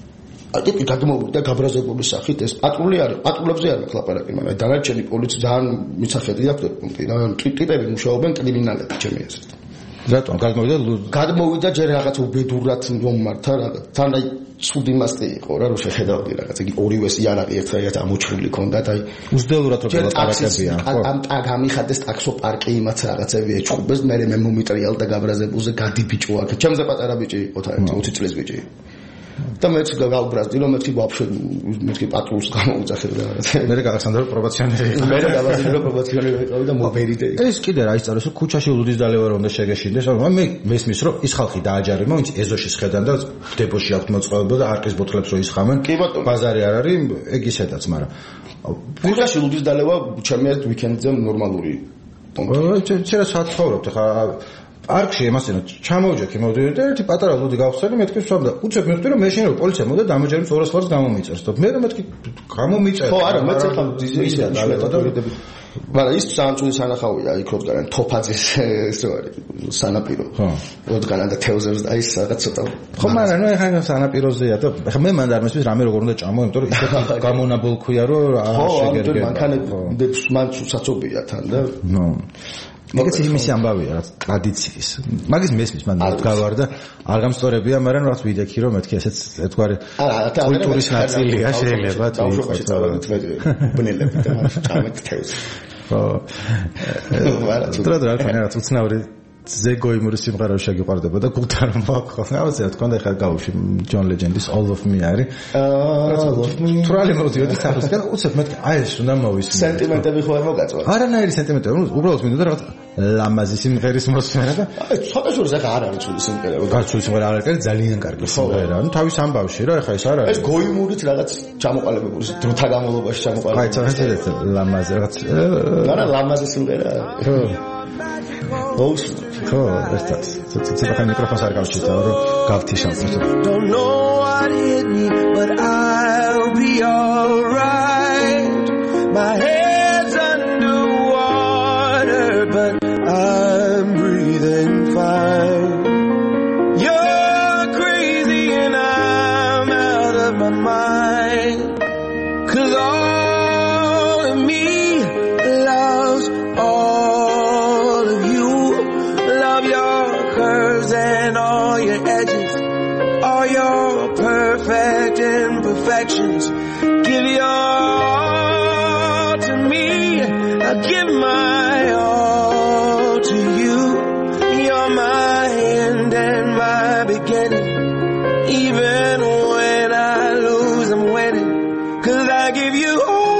აკეთე გადმოვიდა გაბრაზებული სახით ეს პატრული არის პატრულებზე არ ლაპარაკი მაგრამ დანარჩენი პოლიცია ძალიან მიცახედი აქვს პუნქტი რა ტიპები მუშაობენ კრიმინალები ჩემი აზრით რატომ გადმოვიდა ჯერ რაღაც უბედურად მომართა რაღაც თან აი ცუდი მასტი იყო რა რომ შეხედავდი რაღაც იგი ორივეს იარაღი ერთად ამოჭრილი ქონდათ აი უსდელურად რო ლაპარაკებია ხო ამ ტაგ ამიხადეს ტაქსო პარკი იმაც რაღაცები ეჭუბეს მე მომიტრიალ და გაბრაზებულზე გადი ბიჭო აქ ჩემზე პატარა ბიჭი იყო თან 20 წლის ბიჭი და მეც გავუბრაზდი რომ მეც ვაფშე მეც პატრულს გამოვუძახე და მე გალექსანდრო პრობაციონერი მე გავაზინე რომ პრობაციონერი ვიყავი და მოვერიდე ეს კიდე რა ისწავლეს რომ ქუჩაში ლუდის დალევა რომ და შეგეშინდეს მაგრამ მე მესმის რომ ის ხალხი დააჯარება ვინც ეზოში შედან და დებოში აქვს მოწყობილება და არკის ბოთლებს რო ისხამენ ბაზარი არ არის ეგ ისედაც მაგრამ ქუჩაში ლუდის დალევა ჩემი აზრით ვიკენდზე ნორმალური შეიძლება საცხოვრობთ ხა არქში ემასინო ჩამოვიჯექი მოვიდე და ერთი პატარა ლუდი გავხსენი მეთქი სვამ და უცებ მივხვდი რომ მე შენ რომ პოლიცია მოდა დამაჯერებს 200 ლარს გამომიწერს და მე რომ მეთქი გამომიწერს ხო არა მეც ახლა ისე დალევა მაგრამ ის სამწუხარო სანახავია იქ როდგან თოფაძის ეს რო არის სანაპირო როდგან და თევზებს და ის რაღაც ცოტა ხო მაგრამ ნუ ეხლა სანაპიროზეა და ეხლა მე მანდ არ მესმის რამე როგორ უნდა ჭამო იმიტომ რომ ისე გამონაბოლქვია რომ არ შეგერგება ხო მანქანებს მან საცობია თან და ეგეც იმისი ამბავია რა ტრადიციის მაგის მესმის მან გავარ და არ გამსწორებია მაგრამ რაღაც ვიდექი რომ მეთქი ესეც ერთგვარი კულტურის ნაწილია შეიძლება თუ იყოს ბნელები და ჭამეთ თევზს ხო რა რა უცნაური ზეგოიმური სიმღერა შეგიყვარდება და გულთან მოაქვს ამაზე თქონდა ხა გავუში ჯონ ლეჯენდის All of Me არის All of Me თრალი მოდიოდი სახისგან უცებ მეთქი აი ეს უნდა მოვისმინე სენტიმენტები ხო არ მოგაწვა არანაირი სენტიმენტები უბრალოდ მინდოდა რაღაც ლამაზი სიმღერის მოსმენა და აი ცოტა შორის ახლა არ არის ცუდი სიმღერა გაცული სიმღერა არ არის ძალიან კარგი სიმღერა ნუ თავის ამბავში რა ეხა ეს არ არის ეს გოიმურით რაღაც ჩამოყალიბებული დროთა განმავლობაში ჩამოყალიბებული აი ცოტა ლამაზი რაღაც არა ლამაზი სიმღერა ოუს ხო ერთად ცოტა მიკროფონს არ გავჩიტა რომ გავთიშავ Don't know what hit me but I'll be all right My head's underwater but I'm breathing fine You're crazy and I'm out of my mind 'Cause all of me loves all of you Love your curves and all your edges All your perfect imperfections Give your all to me I give my all to you You're my end and my beginning Even when I lose I'm winning 'Cause I give you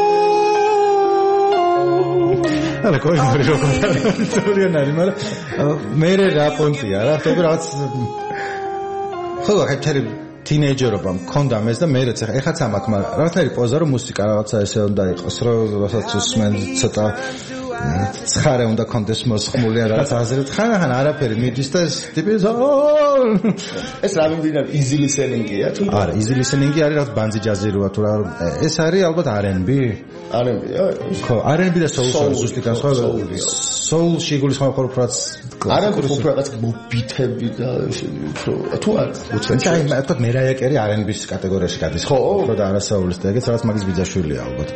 არა კოიმური როგორ ისტორიანარი მაგრამ მე რა პონტია რა ხები რაღაც ხო ხეთერი თინეიჯერობა მქონდა მეს და მეც ეხაც ამ აქ მაგრამ რაღაცნაირი პოზა რომ მუსიკა რაღაცა ესე უნდა იყოს რომ რასაც უსმენ ცოტა ცხარე უნდა კონდეს მოსხმული რაღაც აზრით ხან არაფერი მიდის და ეს ტიპი ეს რა მიმდინარე easy listening-ია თუ არა easy listening-ი არის რაღაც ბანძი ჯაზი როა თუ რა ეს არის ალბათ R&B ხო R&B და soul ზუსტი განსხვავება soul-ში გულისხმობ ხოლმე R&B უფრო რაღაც ბითები და თუ არ აი მეთქ მე რა ეკერი R&B-ის კატეგორიაში გადის ხო და არა soul-ის და ეგეც რაღაც მაგის ბიძაშვილია ალბათ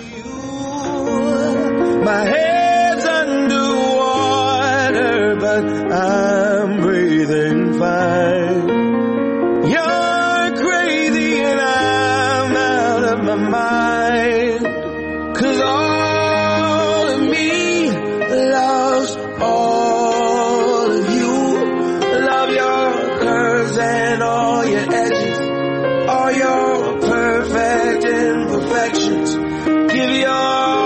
My head's underwater, but I'm breathing fine. You're crazy and I'm out of my mind. 'Cause all of me loves all of you. Love your curves and all your edges, all your perfect imperfections. Give your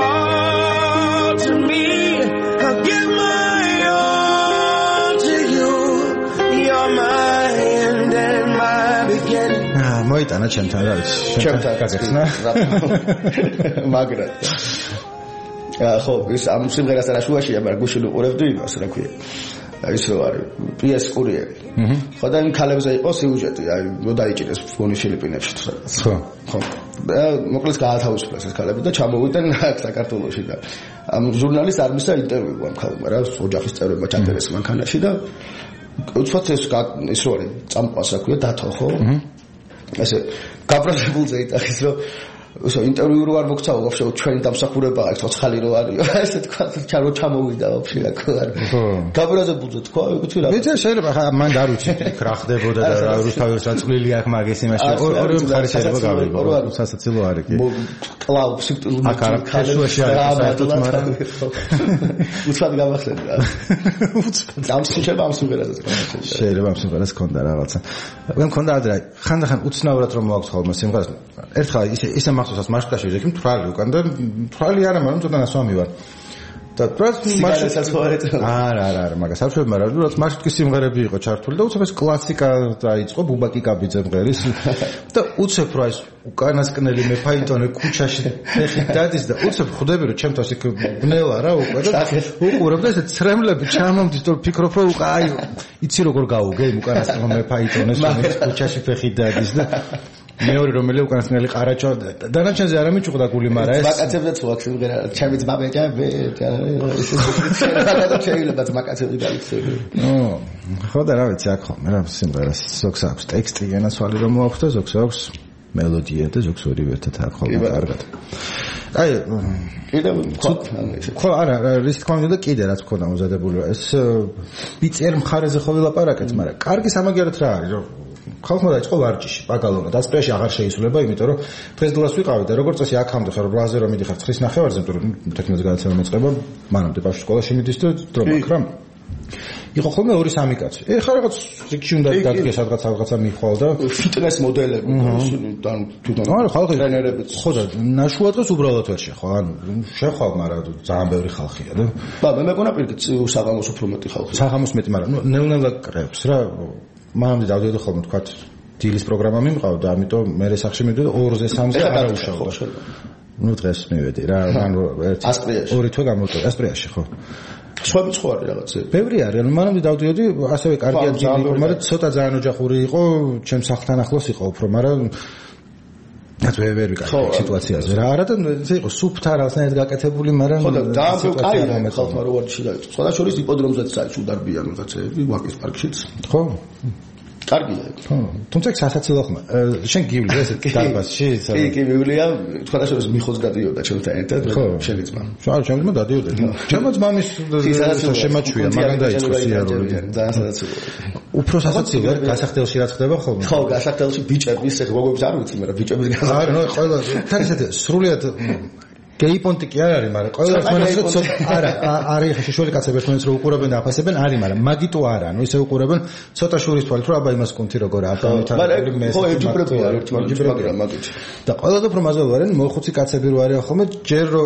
მოიტანა ჩემთან რა ვიცი ჩემთან გაგეხსნა მაგრამ ხო ის ამ სიმღერას არა შუაშია მაგრამ გუშინ უყურებდი იმას რა ქვია ის რო არის PS კურიერი ხო და იმ ქალებზე იყო სიუჟეტი აი რო დაიჭირეს ფონი ფილიპინებში თუ სადაც ხო და მოკლედ გაათავისუფლეს ეს ქალები და ჩამოვიდნენ საქართველოში და ამ ჟურნალისტ არ მისცა ინტერვიუ ამ ქალმა რა ოჯახის წევრებმა ჩატერეს მანქანაში და უცბად ეს რო არის წამყვას რა ქვია დათო ხო ასე გაბრაზებულზე იტახის რომ უსო ინტერვიუ რო არ მოგცავ ვაფშე ჩვენ დამსახურებაა ეს ცოცხალი რო არის ესე თქვა ჩარო ჩამოვიდა ვაფშე აქ არ გაბრაზებულზე თქვა ეკუთვი რა მეც შეიძლება ხა მან არ უჩი რა ხდებოდა და რა რუსთავის რა წვლილი აქვს მაგის იმაში ორი მხარე შეიძლება გავიგო სასაცილო არის კი კლავ სიკტულ აქ არ ქაშუაში არის საერთოდ მაგრამ უცბად გამახსენდა დამსუჩება ამ სიმღერაზე შეიძლება ამ სიმღერას ქონდა რაღაცა მე მქონდა ადრე ხანდახან უცნაურად რომ მოაქვს ხოლმე სიმღერას ერთხელ ისე მახსოვს მარშრუტაში ვიდექი მთვრალი უკან და მთვრალი არა მაგრამ თუნდაც ასვამი ვარ და პრას არა მაგას არ ვშევ მაგრამ რაც მარშრუტის სიმღერები იყო ჩართული და უცებ ეს კლასიკა დაიწყო ბუბაკი კაბიძე მღერის და უცებ რა ეს უკანასკნელი მე ფაიტონე ქუჩაში ფეხი დადის და უცებ ხვდები რომ ჩემთვის იქ ბნელა რა უკვე და უყურებ და ესე ცრემლები ჩამომდის და ფიქრობ რომ აი იცი როგორ გავუგე იმ უკანასკნელ მე ფაიტონეს რომ ქუჩაში ფეხი დადის და მეორე რომელი უკანასკნელი ყარაჩო დანარჩენზე არ ამიჭუყდა გული მაგრამ ეს მაკაცებზეც ვაქვს სიმღერა ჩემი ძმა ბეჭები შეიძლება მაკაცები დაიქცევი ხო და რა ვიცი აქ ხომ რა სიმღერას ზოგს აქვს ტექსტი ენასვალი რომ მოაქვს და ზოგს აქვს მელოდია და ზოგს ორივე ერთად არ ხომ კარგად აი კიდევ ხო არა რის თქმა უნდა კიდე რაც მქონდა მოზადებული ეს ბიწერ მხარეზე ხო ვილაპარაკეთ მაგრამ კარგი სამაგიერად რა არის რომ ხალხმა დაიწყო ვარჯიში ბაკალავრად ასპრიაში აღარ შეისრულება იმიტომ რომ დღეს დილას ვიყავი და როგორც წესი აქამდე ხარ 8-ზე რომ მიდიხარ 9:30-ზე იმიტომ რომ 11-ზე გადაცემა მოწყება მანამდე ბავშვი სკოლაში მიდის და დრო მაგრამ იყო ხოლმე 2-3 კაცი ეხლა რაღაც სიქში უნდა დადგეს რაღაცა მიხვალ და ფიტნეს მოდელები და თვითონ არა ხალხი ტრენერებიც ხო და ნაშუა დღეს უბრალოდ ვერ შეხვა ანუ შეხვალ მაგრამ ძალიან ბევრი ხალხია და მე მეკონა პირიქით საღამოს უფრო მეტი ხალხი საღამოს მეტი მაგრამ ნელ-ნელა კრებს რა მამამდე დავდიოდი ხოლმე თქვათ დილის პროგრამა მიმყავდა ამიტომ მე სახში მივედი 2-ზე 3-ზე არ აუშავდა ნუ დღეს მივედი რა ანუ ასპრიაში 2 თვე გამოვიდა ასპრიაში ხო სხვაები სხვა არის რაღაცები ბევრი არის ანუ მანამდე დავდიოდი ასევე კარგი ადგილი იყო მაგრამ ცოტა ძალიან ოჯახური იყო ჩემს სახლთან ახლოს იყო უფრო მაგრამ რაც ვერ ვიკარგე სიტუაციაზე რა არა და ეს იყო სუფთა რაღაცნაირად გაკეთებული მაგრამ ხო და დაამბო კაი ხალხმა რო ვარჯიში დაიწყო სხვა შორის იპოდრომზეც საერთოდ უდარბიან რაღაცები ვაკის პარკშიც ხო კარგია ხო თუმცა სასაცილო ხმა შენ გივლი ეს დარბაზში კი მივლია სხვა შორის მიხოც გადიოდა ჩემთან ერთად შენი ძმა ჩემი ძმა დადიოდა ჩემო ძმამის შემაჩვია მაგან დაიწყო სიარული ძალიან სასაცილო უფრო სასაცილო არ გასახდელში რაც ხდება ხოლმე ხო გასახდელში ბიჭების ეხ როგორ არ ვიცი მაგრამ ბიჭების გასახდელში არა ნუ ყველა თან ისეთი სრულიად გეიპონტი კი არ არის, მაგრამ ყველა ერთმანეთს არა, არის შეშული კაცები ერთმანეთს რო უყურებენ და აფასებენ, არის, მაგრამ მაგიტო არა, ანუ ისე უყურებენ ცოტა შურის თვალით, რომ აბა იმას კონთი როგორ აბა მე ხო ეჯიბრებია ერთმანეთს მაგრამ მაგიტო. და ყველა უფრო მაზალ არიან, მოხუცი კაცები რო არიან ხოლმე, ჯერ რო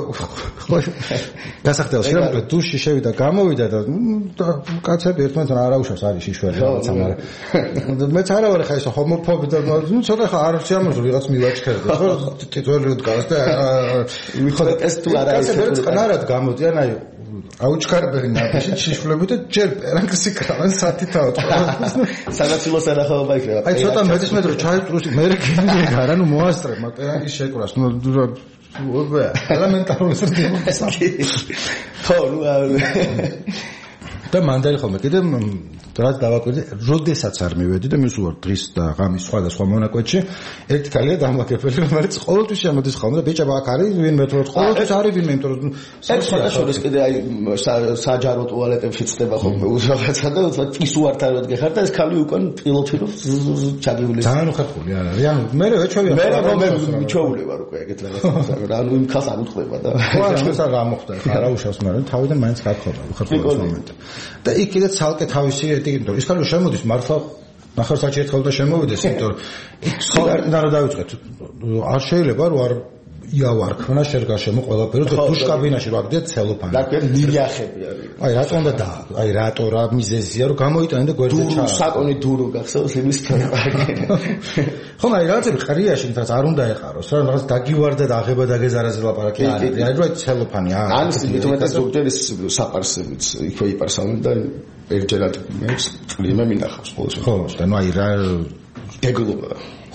გასახდელში რა დუში შევიდა, გამოვიდა და კაცები ერთმანეთს არ აუშავს არის შიშველი რაღაცა, მაგრამ მეც არა ვარ ხა ეს ჰომოფობი და ნუ ცოტა ხა არ შემოძლო ვიღაც მივაჩქერდა, ხო ტიტული დგას და ხოდა ეს თუ არა ეს ყნარად გამოდიან აი აუჩქარებენ ნაფიში შიშვლები და ჯერ პერანგსი კრავენ სათითაოდ საგაცილო სანახაობა იქნება აი ცოტა მეტის მეტრო ჩაიტრუსი მე გინდა რა ნუ მოასწრე მაგ პერანგის შეკვრას ნუ უბა ელემენტარული სერტიფიკატი ხო ნუ და მანდელი ხოლმე კიდე რაც დავაკვირდი, როდესაც არ მივედი და მისულვარ დღის და ღამის სხვადასხვა მონაკვეთში, ერთი ქალია დამაკერპელი, რომელიც ყოველთვის შემოდის ხოლმე და ბიჭება აქ არის, ვინმე თორე ყოველთვის არის ვინმე, იმიტომ რომ ეს შორის კიდე აი საჯარო ტუალეტებში ხდება ხოლმე რაღაცა და ის უართან რომ გეხარ და ეს ქალი უკან პილოტი რომ ჩაგივლეს. ძალიან უხერხული არა. ანუ მე ვეჩვევია. მე მიჩვეული ვარ უკვე ეგეთ რაღაცა. ანუ იმ ქალს არ უთხრება და ხო არა, ეს არ გამოხდა. არა უშავს, მაგრამ თავიდან მაინც გაქხოდა უხერხული მომენტი. და იქ კიდე ცალკე თავისი იმიტომ ის ხალხი შემოდის მართლა ნახევარსაათი ერთხელ და შემოვიდეს იმიტომ რომ რა დავიწყეთ არ შეიძლება რომ არ იავარქნა შერგაშემო ყველაფერი და დუშკაბინაში რა გდია ცელოფანი და ქვენ ნიახები არის აი რატომ და აი რატო რა მიზეზია რომ გამოიტანენ და გვერდზე ჩა საკონი დურო გახსოვს იმის ხო აი რაღაცები ყრიაში თაც არ უნდა ეყაროს რა რაღაც დაგივარდა და აღება დაგეზარაზე ლაპარაკი არის აი რა ცელოფანი არის მithumetas ზოგჯერის საპარსებიც იქვე იპარსავენ და ერჯერად მე წლიმე მინახავს ყოველთვის ხო და ნუ აი რა გეგლობა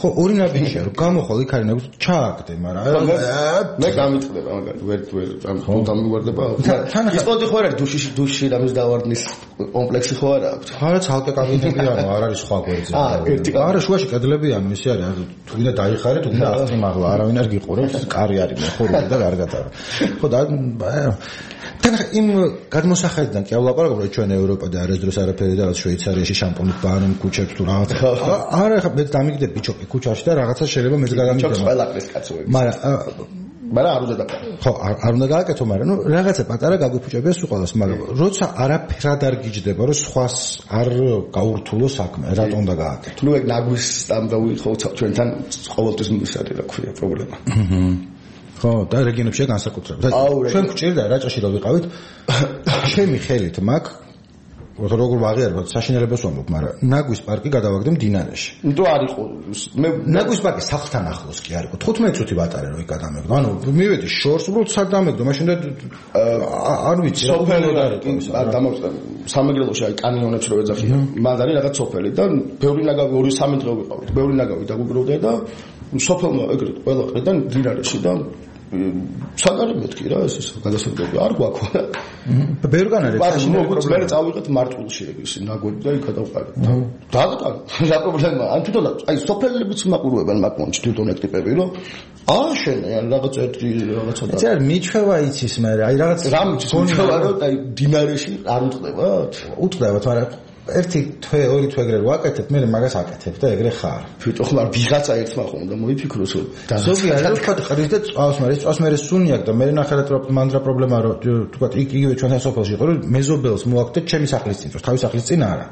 ხო ორი ნაბიჯია რომ გამოხვალ იქ არის ნაბიჯი ჩააგდე მაგრამ მე გამიწდება მაგარი ვერ ამ დამივარდება ისპოდი ხო არის დუში რამის დავარდნის კომპლექსი ხო არა აქვს არა ცალკე კაბინეტიანო არ არის სხვა გვერდზე არა შუაში კედლებიანი ისე არის თუ გინდა დაიხარე თუ გინდა აღწიმაღლა არავინ არ გიყურებს კარი არის მეხურული და კარგად არის ხო და თან იმ გადმოსახედიდან კი ავლაპარაკობ რომ ჩვენ ევროპა და არასდროს არაფერი და რაც შვეიცარიაში შამპუნით ბანემ ქუჩებს თუ რაღაც არა ხა მე დამიგდებ ბიჭოკი ქუჩაში და რაღაცა შეიძლება მეც გადამიგდებ ყველაფერს კაცოები მაგრამ არ უნდა დაკეთო ხო არ უნდა გააკეთო მაგრამ ნუ რაღაცა პატარა გაგვიფუჭებია სულ ყველას მაგრამ როცა არაფერად არ გიჯდება რომ სხვას არ გაურთულო საქმე რატომ უნდა გააკეთო ნუ ეგ ნაგვის სტამდავი ხო ჩვენთან ყოველთვის მისარი რა ქვია პრობლემა ხო და რეგიონებში განსაკუთრებით ჩვენ გვჭირდა რაჭაში რომ ვიყავით ჩემი ხელით მაგ როგორ ვაღიარებთ საშინელებას ვამბობ მაგრამ ნაგვის პარკი გადავაგდე მდინარეში ნუ არ იყო მე ნაგვის პარკი სახლთან ახლოს კი არ იყო 15 წუთი ვატარე რომ იქ გადამეგდო ანუ მივედი შორს უბრალოდ სად დამეგდო მაშინ და არ ვიცი რა დამოწდა სამეგრელოში აი კანიონებს რო ეძახიან მან არის რაღაც სოფელი და ბევრი ნაგავი 2-3 დღე ვიყავით ბევრი ნაგავი დაგვიგროვდა და სოფელმა ეგრეთ ყველა ყრიდან მდინარეში და საგარი მეთქი რა ეს გადასახადები არ გვაქვს ბევრგან არის პრობლემა მე წავიღეთ მარტულში ეგ ნაგვები და იქ გადავყავით დაგტან რა პრობლემა ან თვითონ აი სოფელებიც მაყურებენ მაგ მომენტში თვითონ ეგ ტიპები რომ შენ რაღაც ერთი რაღაცა და ეს მიჩვევა იცის მე აი რაღაც რამ მიჩვევა რომ აი დინარეში არ უტყდებათ მაგრამ ერთი თვე ორი თვე ეგრე ვაკეთებ მე მაგას აკეთებ და ეგრე ხარ თვითონ ხარ ვიღაცა ერთმა ხომ და მოიფიქროს რომ ზოგი არის თქვა ხრის და წავს მე სუნიაკ და მე ნახე რა მანდრა პრობლემა რომ თქვა იგივე ჩვენთან სოფელში იყო რომ მეზობელს მოაქვს და ჩემი სახლის წინ თავის სახლის წინ არა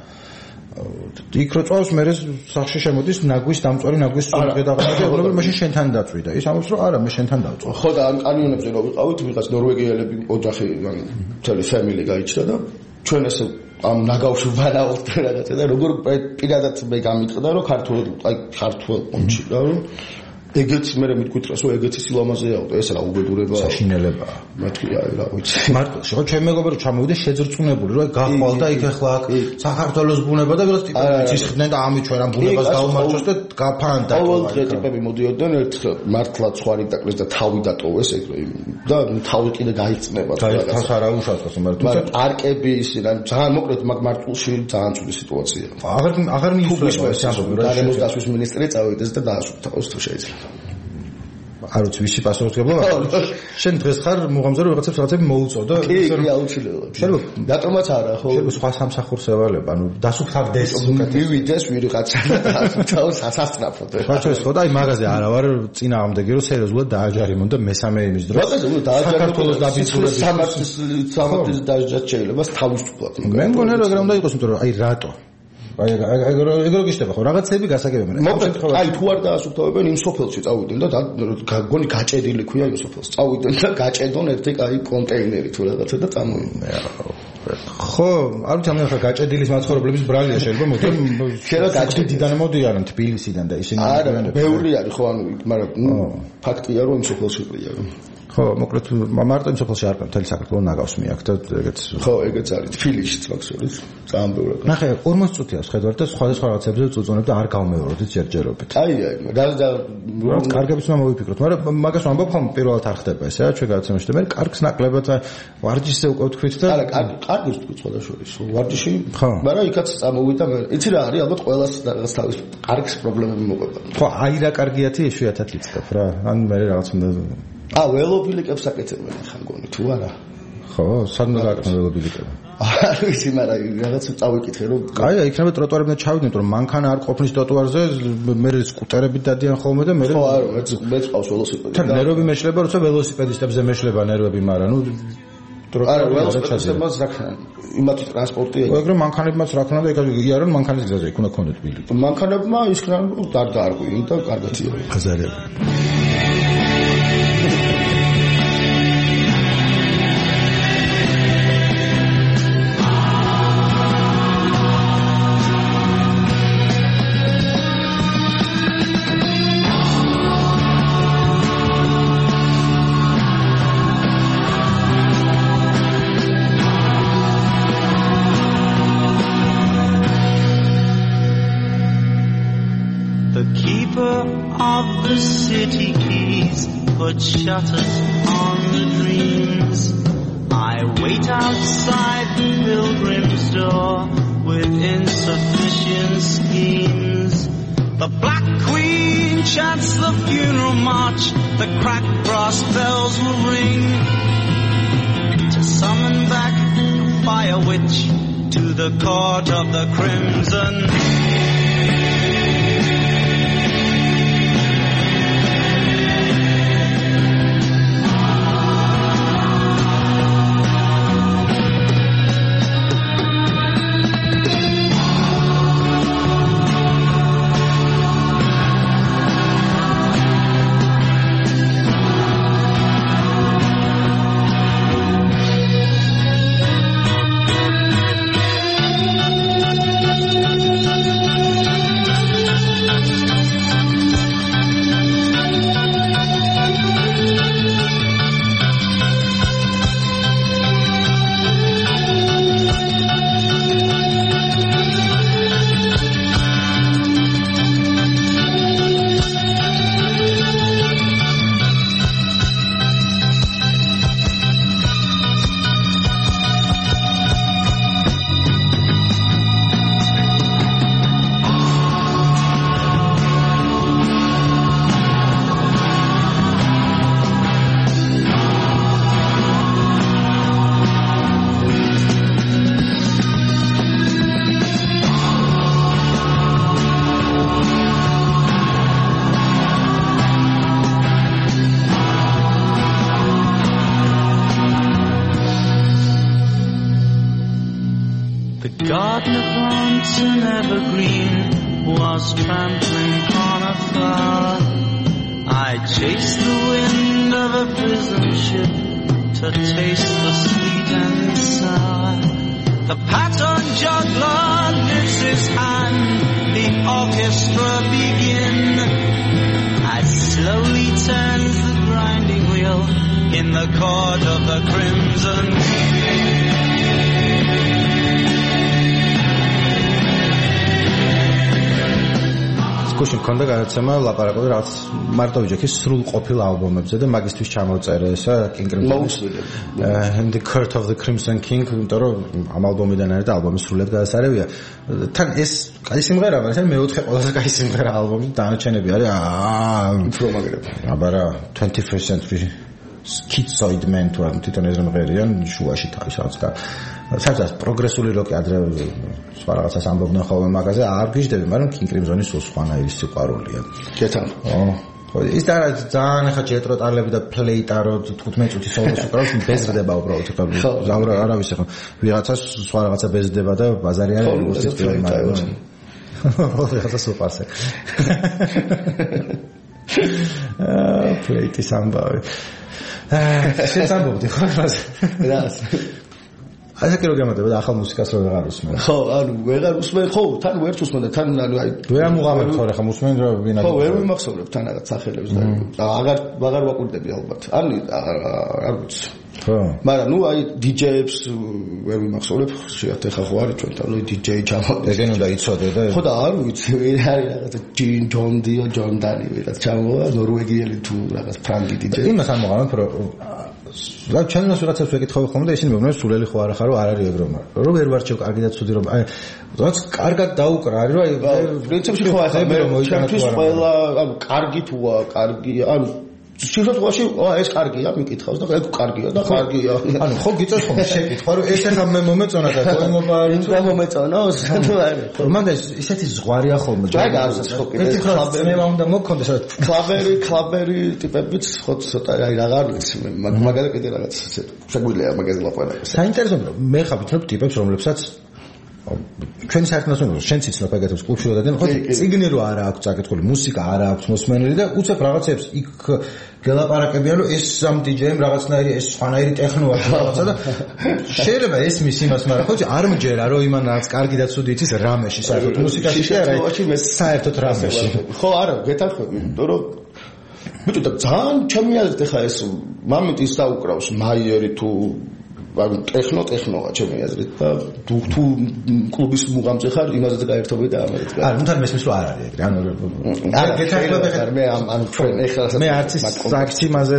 იქ რო წავს მე სახში შემოდის ნაგვის დამწვარი ნაგვის სული გადაღება და მაშინ შენთან დაწვიდა ის ამბობს რომ არა მე შენთან დავწვა ხო და ამ კანიონებზე რო ვიყავით ვიღაც ნორვეგიელები ოჯახი მთელი ფამილი გაიჩნდა და ჩვენ ესე ამ ნაგავში ვანაოთ რაღაცა და როგორ პირადად მე გამიტყდა რომ ქართულ პონჩი და რომ ეგეც მე მითქვით რომ ეგეც სილამაზეა ეს რა უბედურება საშინელებაა მეთქი აი რა ვიცი მარტოში ხო ჩემ მეგობრო ჩამოვიდა შეძრწუნებული რომ გახვალ და იქ ახლა აქ საქართველოს ბუნება და ვიღაც ტიპები იცისხდნენ და ამით ჩვენ ამ ბუნებას გაუმარჯოს და გაფანდა ყოველ დღე ტიპები მოდიოდნენ ერთხელ მართლა ცხარი დაკლეს და თავი დატოვეს ეგ და თავი კიდე გაიწნება თავს არა უშავს მაგრამ არკები ისე რა ძალიან მოკლედ მაგ მარტულში ძალიან ცუდი სიტუაცია აღარ მიიწვევა ეს ამბობი რომ გარემოს დასვის მინისტრი წავიდეს და დაასრულა თავს თუ შეიძლება არ ვიცი ვისი პასუხს გებმა შენ დღეს ხარ მუღამზე რომ რაღაცები მოუწოდო კი აუცილებლად შეიძლება დატომაც არა ხო შეიძლება სხვა სამსახურს ევალება ანუ დასუფთავდეს მივიდეს ვიღაცა თავს ასასწრაფოდ ხარჩეს ხო და აი მაღაზე არა ვარ წინააღმდეგი რომ სერიოზულად დააჯარიმონ და მესამე იმის დროს საქართველოს დაბიძურების სამართლის დაჯერა შეიძლება თავისუფლად მე მგონია რომ ეგრე უნდა იყოს იმიტომ რომ აი რატო აი ეგრე გიშდება ხო რაღაცები გასაგებია მოკლედ აი თუ არ დაასუფთავებენ იმ სოფელში წავიდნენ და გაგონი გაჭედილი ქვია იმ სოფელს წავიდნენ და გაჭედონ ერთი კაი კონტეინერი თუ რაღაცა და წამოვიდნენ ხო არ ვიცი ამ ახლა გაჭედილის მაცხოვრებლების ბრალია შეიძლება მოდიან შეიძლება გაჭედიდან მოდიან თბილისიდან და ისინი არა ბევრი არის ხო ანუ მაგრამ ფაქტია რომ იმ სოფელში ყრია ხო მოკლედ მარტო იმ სოფელში არ ყავს მთელი საქართველოს ნაგავს მიაქვს და ეგეც ხო ეგეც არის თბილისშიც მაქსოლის ძალიან ბევრი ნახე 40 წუთია შედვარ და სხვადასხვა რაღაცებზე წუწუნებ და არ გავმეორდით ჯერჯერობით აი და კარგებს უნდა მოვიფიქროთ მაგრამ მაგას ვამბობ ხომ პირველად არ ხდება ესე რა ჩვენ გადაცემაში და მე კარგს ნაკლებად ვარჯიშზე უკვე ვთქვით და კარგს ვთქვით სხვადასხვა ვარჯიში მაგრამ იქაც წამოვიდა მე იცი რა არის ალბათ ყველას რაღაც თავის კარგს პრობლემები მოყვება ხო აი რა კარგიათი იშვიათად იწებ რა ან მე რაღაც უნდა ველობილიკებს აკეთებენ ხან გონი თუ არა ხო სანამ გააკეთო ველობილიკები არ ვიცი მაგრამ რაღაც წავიკითხე რომ კაია იქნება ტროტუარებიდან ჩავიდნენ რომ მანქანა არ ყოფნის ტროტუარზე მე სკუტერებით დადიან ხოლმე და მე ხო არა მე ყავს ველოსიპედი თან ნერვები მეშლება როცა ველოსიპედისტებზე მეშლება ნერვები მაგრამ ნუ არა ველოსიპედისტებს რა ქნა იმათი ტრანსპორტია ეგრე მანქანებმაც რა ქნა და ეგ არა მანქანის გზაზე იქ უნდა ქონდეთ ბილიკი მანქანებმა ის ქნა და არგვინ და კარგათია ხაზარები city keys put shutters on the dreams. I wait outside the pilgrim's door with insufficient schemes. The Black Queen chants the funeral march, the cracked brass bells will ring to summon back the fire witch to the court of the crimson. garden of plants and evergreen was trampling on a flower. I chased the wind of a prison ship to taste the sweet and sour. The pattern juggler lifts his hand, the orchestra begin. I slowly turns the grinding wheel in the court of the crimson. გუშინ მქონდა გადაცემა ლაპარაკობდი რაღაც მარტო ვიჯექის სრულ ყოფილ ალბომებზე და მაგისთვის ჩამოვწერე ესა King Crimson and the Court of the Crimson King, იმიტომ რომ ამ ალბომიდან არის და ალბომის სრულად გადასარევია. თან ეს კაი სიმღერაა, მაგრამ მეოთხე ყველაზე კაი სიმღერა ალბომში, დანარჩენები არის უფრო მაგერები. აბარა 21st Century Schizoid Man თუ რა თვითონ ეზრე მღერიან შუაში თავის რაღაც საერთოდ პროგრესული როკი ადრე სხვა რაღაცას ამბობდნენ ხოლმე მაგაზე არ გიждები, მაგრამ King Crimson-ის სულ სხვანაირი სიყვარულია. კეთან. ხო, ის და ძალიან ხა ჯეტრო ტალები და ფლეიტარო 15 წუთი სოლოს უკრავს, ბეზრდება უბრალოდ ხა ზავრა არავის ხა ვიღაცას სხვა რაღაცა ბეზრდება და ბაზარი არის როგორც ის ფილმი მაგრამ ხო, რაღაცა სუპარსე. ფლეიტის ამბავი. შეცამბობდი ხო მას? რას? ასაკი რო გამოდები და ახალ მუსიკას რო ვეღარ უსმენ. ხო, ანუ ვეღარ უსმენ, ხო, თან ვერ უსმენ და თან ანუ აი ვერ ამუღამებ ხოლმე ხა უსმენ რა ვინა. ხო, ვერ ვიმახსოვრებ თან რაღაც სახელებს და აღარ ვაკვირდები ალბათ. ანუ არ ვიცი. ხო. მაგრამ ნუ აი DJ-ებს ვერ ვიმახსოვრებ, შეათ ეხა ხო არის ჩვენთან, ნუ DJ ჩამოვიდა. ეგენ უნდა იცოდე და ხო და არ ვიცი, ვერ არის რაღაცა John Dio, John Dani ვიღაც ჩამოვა, ნორვეგიელი თუ რაღაც ფრანგი DJ. იმას ამოღამებ რომ რა ჩანოს რაღაცას ვეკითხავ ხოლმე და ისინი მეუბნებიან სულელი ხო არა ხარ რომ არ არის ეგ რომ ვერ ვარჩევ კარგი და ცუდი რომ აი რაღაც კარგად დაუკრა არის რომ აი პრინციპში ხო ახლა მე ჩემთვის ყველა ანუ კარგი თუა კარგია ანუ შეიძლება ეს კარგია მიკითხავს და ეგ კარგია და კარგია ანუ ხო გიწევს ხოლმე შეკითხვა რომ ეს ახლა მე მომეწონა და თოემობა არის თუ მომეწონოს თუ არა მანდ ისეთი ზღვარია ხოლმე ჯერ არის ხო კიდე ხალხი უნდა მოგქონდეს კლავერი ტიპებიც ხო ცოტა აი აღარ ვიცი მაგალითად კიდე რაღაც შეგვიძლია მაგაზე ლაპარაკი საინტერესოა მე ხა ვთქვი ტიპებს რომლებსაც ჩვენი საერთაშორისო შენ ციცნობ ეგეთებს კლუბში დადენ ხო ციგნი რო არა აქვს წაკითხული მუსიკა არა აქვს მოსმენელი და უცებ რაღაცებს იქ გელაპარაკებიან რომ ეს სამ DJ-ემ რაღაცნაირი ეს სხვანაირი ტექნოა რაღაცა და შეიძლება ესმის იმას მაგრამ ხო არ მჯერა რომ იმან რაღაც კარგი და ცუდი იცის რამეში საერთოდ მუსიკაში კი არა საერთოდ რამეში ხო არა გეთანხმები იმიტომ რომ ბიჭო და ძალიან ჩემი აზრით ხა ეს მომენტი ისაუკრავს მაიერი თუ ტექნოა ჩემი აზრით და თუ კლუბის მუღამწე ხარ იმაზეც გაერთობი და ამერეთ არა ნუ თან მესმის რომ არ არის ეგრე ანუ გეთახმები მე ამ ჩვენ ეხლა მე არც ის საქმე იმაზე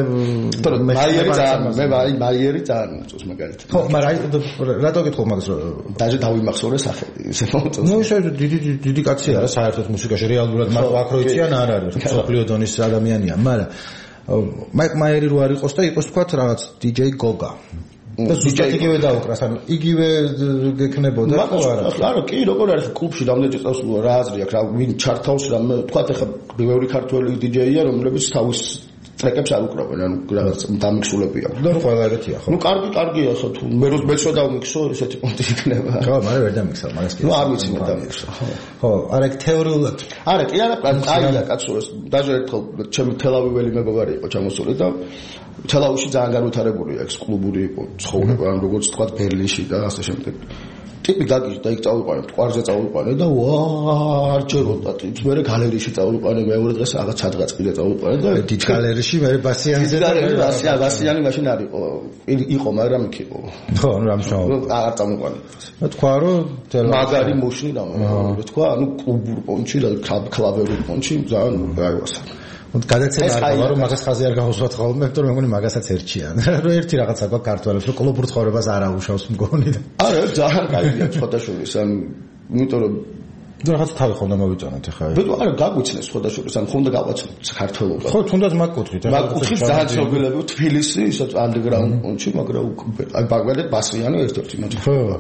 მე მაიერი ძალიან მოწონს მაგალითად ხო მაგრამ რატო გითხო მაგას რომ დაჟე დავიმახსოვრე სახელი ისე მოწონს ნუ ისე დიდი კაცია რა საერთოდ მუსიკაში რეალურად მარტო აქ რო იციან არ არის სოფლიო დონის ადამიანია მაგრამ მაიკ მაიერი რო არ იყოს და იყოს თქვა რაღაც DJ გოგა და ზუსტად იგივე დაუკრას ანუ იგივე გექნებოდა ხო არა კი როგორ არის კლუბში რამდენი წელს რა აზრი აქვს რა ვინ ჩართავს რა თქვა ეხა ბევრი ქართველი DJ-ია რომლებიც თავის ტრეკებს არ უკრავენ ანუ რაღაც დამიქსულები აქვს და ყველა ეგეთია ხო ნუ კარგია ხო თუ მე რო დავმიქსო ესეთი პონტი იქნება ხო მაგრამ ვერ დამიქსავ მაგას კი ნუ არ ვიცი მე დამიქსო ხო არა თეორიულად არა კი არა აია კაცო ეს დაჟე ერთხელ ჩემი თელავიველი მეგობარი იყო ჩამოსული და თელავში ძალიან განვითარებულია ეს კლუბური იყო ცხოვრება ან როგორც თქვა ბერლინში და ასე შემდეგ ტიპი გაგიჟდა იქ წავიყვანე მტკვარზე წავიყვანე და არ ჯეროდა ტიპს მე გალერეში წავიყვანე მეორე დღეს რაღაც ჩადღაწყილი წავიყვანე და დიდ გალერეში მე ბასიანზე და ბასიანი მაშინ არ იყო მაგრამ იქ იყო ხო ანუ რა მშაობ არ წამოყვანე თქვა რომ მაგარი მოშნი და თქვა ანუ კლუბურ პონჩი და კლავერულ პონჩი ძალიან გაიwasa გადაცემა არ გავა რომ მაგას ხაზი არ გავუსვათ ხოლმე იმიტომ რომ მეგონი მაგასაც ერჩიან რომ ერთი რაღაცა გვაქვს ქართველებს რომ კლუბურ ცხოვრებას არ აუშავს მგონი და არა ძალიან კაია სხვადასხვის ან იმიტომ რომ რაღაც თავი ხომ მოვიწონოთ ახლა ბეთო არა გაგვიცნეს სხვადასხვის ან ხომ და გავაცნოთ საქართველოს ხო თუნდაც მაგ კუთხით მაგ კუთხით ძალიან ცნობილები თბილისი ისე underground პონჩი მაგრამ აი ბაგბადეთ ბასიანი ერთ-ერთი მათი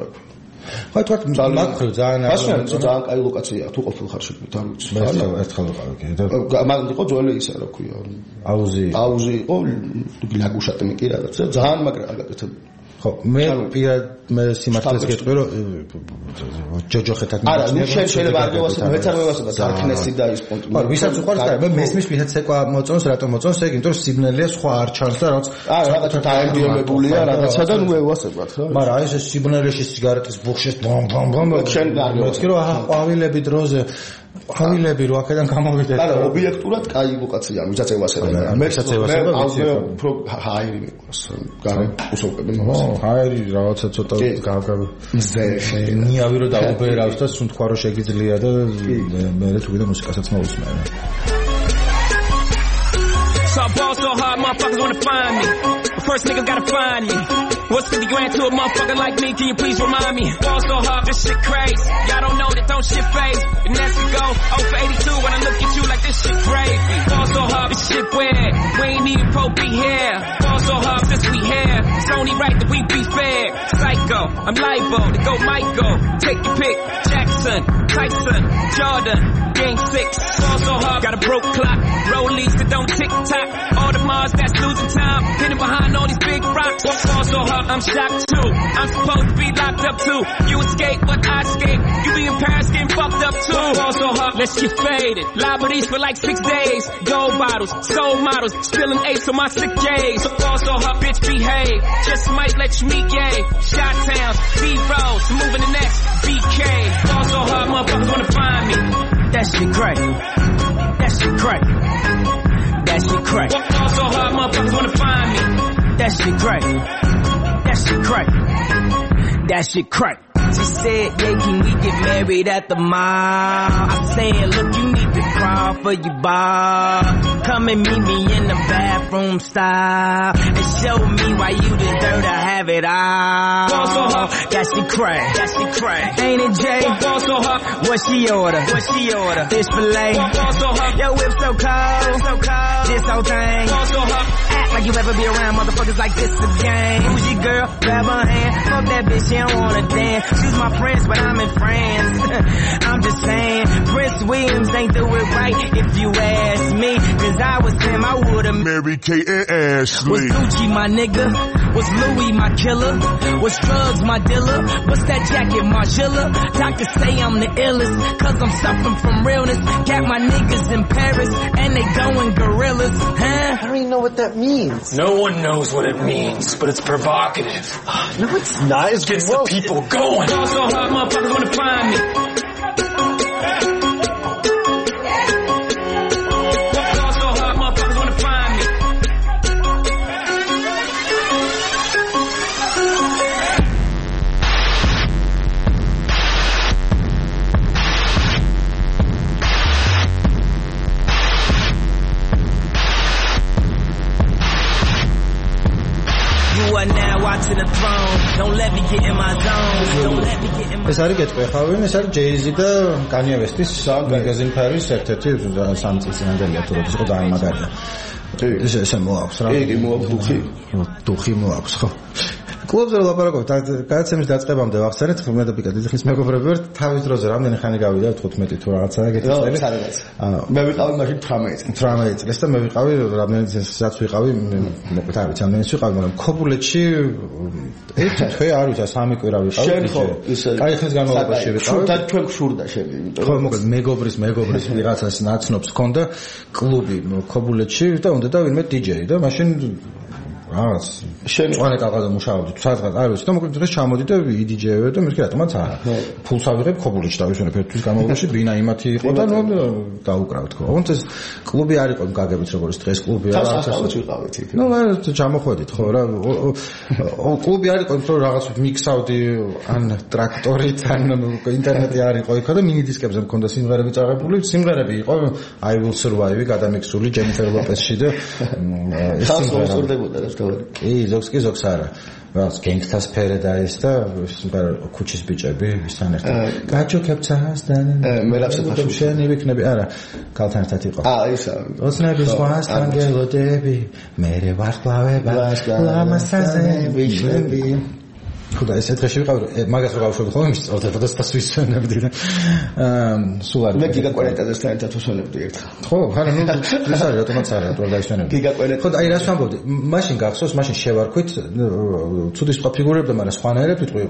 ხო თქვა ძალიან ბასიანი ძალიან კაი ლოკაციაა თუ ყოფილ ხარ შეგვით არ ვიცი ერთხელ ვიყავი კი და მაგ იყო ძველი ისა რა ქვია აუზი იყო ლაგუშატნი კი რაღაცა ძალიან მაგრამ აგაკეთებ ხო მე მე სიმართლეს გეტყვი რომ ჯოჯოხეთად არა ნუ შეიძლება არ გევასება მეც არ მევასება დარკნესი და ის პონტი მაგრამ ვისაც უყვარს და მე მესმის ვისაც ეკვა მოწონს რატომ მოწონს ეგ იმიტომ რომ სიბნელეა სხვა არ ჩანს და რაც რაღაცა დაემდიემებულია რაღაცა და ნუ ევასებათ ხო მაგრამ აი ეს სიბნელეში სიგარეტის ბუხშეს ბამ ბამ ბამ შენ არ გევას კი რომ აჰა ყვავილები დროზე ყვავილები რო აქედან გამოვიდეთ არა ობიექტურად კაი ლოკაცია ვისაც ევასება მეცაც ევასება ვიცი უფრო ჰაირი მიყვარს გარე უსოუკები ჰაირი რაღაცა ცოტა ნიავი რო დაუბერავს და სულ თქვა რომ შეგიძლია და მე თუ კიდე მუსიკასაც მოусმენ So I ball so hard, motherfuckers wanna find me. But first niggas gotta find me. What's 50 grand to a motherfucker like me? Can you please remind me? Ball so hard, this shit crazy. Y'all don't know that don't shit phase. And as we go, 0 for 82 when I look at you like this shit crazy. Ball so hard, this shit weird. We ain't even Pope be here. Ball so hard since we here. It's only right that we be fair. Psycho, I'm liable to go Michael. Take your pick. Jackson, Tyson, Jordan, Game 6. Ball so hard, got a broke clock. Rollies that don't tick-tock. All the Mars that's losing time. Hidden behind all these big rocks. Ball so hard, I'm shocked too. I'm supposed to be locked up too. You escape, but I escape. You be in Paris getting fucked up too. Ball so hard, let's get faded. Liberties for like 6 days. Gold bottles, soul models. Spilling ace on my sick days. Ball so hard, bitch behave. Just might let you meet gay. Shot towns, B-rolls, moving the next BK. Ball so hard, motherfuckers wanna find me. That shit crack. That shit crack. That shit crack. Ball so hard, motherfuckers wanna find me. That shit crack. That shit crack. That shit crack. She said, yeah, can we get married at the mall? I said, look, you need to crawl for your bar. Come and meet me in the bathroom style and show me why you deserve to have it all. That shit crack. That shit crack. Ain't it, Jay? What she order? What she order? Fish fillet. Yo, whip so cold. So cold. This whole thing. Act like you ever be around motherfuckers like this again. Who's your girl? Grab her hand. Fuck that bitch, she don't wanna dance. She's my friends, but I'm in France. I'm just saying, Prince Williams ain't do it right if you ask me. Cause I was him, I would've married Kate and Ashley. Was Gucci my nigga? Was Louis my killer? Was drugs my dealer? What's that jacket, Margilla? Doctors say I'm the illest, cause I'm suffering from realness. Got my niggas in Paris, and they going gorillas, huh? I don't even know what that means. No one knows what it means, but it's provocative. No, it's not. It gets the people going. Ball so hard, motherfuckers wanna find me. Ball so hard, motherfuckers wanna find me. to the throne. Don't let me get in my zone. Don't let me get in my ეს არის კეთყვი ხავენ, ეს არის Jay-Z და Kanye West-ის მაგაზინ ფარის ერთ-ერთი 3 წლის წინანდელია თუ როდის იყო ძალიან მაგარია. ეს მოაქვს რა. იგი მოაქვს დუხი მოაქვს ხო. კლუბზე ლაპარაკობთ, გადაცემის დაწყებამდე ვახსენეთ, მე და პიკა დიდხნის მეგობრები ვართ, თავის დროზე რამდენი ხანი გავიდა 15 თუ რაღაცა ეგეთი წელი. მე ვიყავი მაშინ 18 წელს და მე ვიყავი რამდენი წელსაც ვიყავი, მოკლედ არ ვიცი, რამდენი ვიყავი, მაგრამ ქობულეთში ერთი თვე არ ვიცი, 3 კვირა ვიყავი. შენ ხო ისე კაი ხნის განმავლობაში ვიყავი. და ჩვენ გშურდა შენ, იმიტომ ხო, მოკლედ მეგობრის ვიღაცას ნაცნობს ჰქონდა კლუბი ქობულეთში და უნდა და ვინმე DJ და მაშინ რაღაც შენ წვანე კალყაზე მუშაობდი სადღაც არ ვიცი და მოკლედ დღეს ჩამოდი და იდიჯეები და მერე რატომაც არა ფულს ავიღებ ქობულეთში დავისვენებ ერთთვის განმავლობაში ბინა იმათი იყო და ნუ დაუკრავთ ხო ოღონდ ეს კლუბი არ იყო გაგებით როგორც დღეს კლუბია რაღაცას ვიყავით იქ ნუ ჩამოხვედით ხო რა კლუბი არ იყო იმიტომ რაღაც მიქსავდი ან ტრაქტორით ან ინტერნეტი არ იყო იქ და მინი დისკებზე მქონდა სიმღერები წაღებული სიმღერები იყო I Will Survive გადამიქსული Jennifer Lopez-ში და ეს სიმღერა კი ზოგს არა რაც Gangsta's Paradise და ქუჩის ბიჭები ისთან ერთად გაჩოქებცას და მე lapse შენი ვიქნები არა კალთან ერთად იყო ისა ოცნების ვასთან გელოდები მე ვარსკვლავება ლამასაზე ვიშლები ხოდა ეს დღეში ვიყავი მაგას რო გავშვები ხოლმე მის წელთება და დასვისვენებდი და სულ არ მე გიგაკვენეტაზესთან ერთად ვსვენებდი ერთხელ ხო ხარა ნუ ეს არის რატომაც არა თუ არ დაისვენებდი გიგაკვენეტ ხოდა აი რას ვამბობდი მაშინ გახსოვს მაშინ შევარქვით ცუდი სხვა ფიგურებდა მაგრამ სხვანაირად ვიტყვი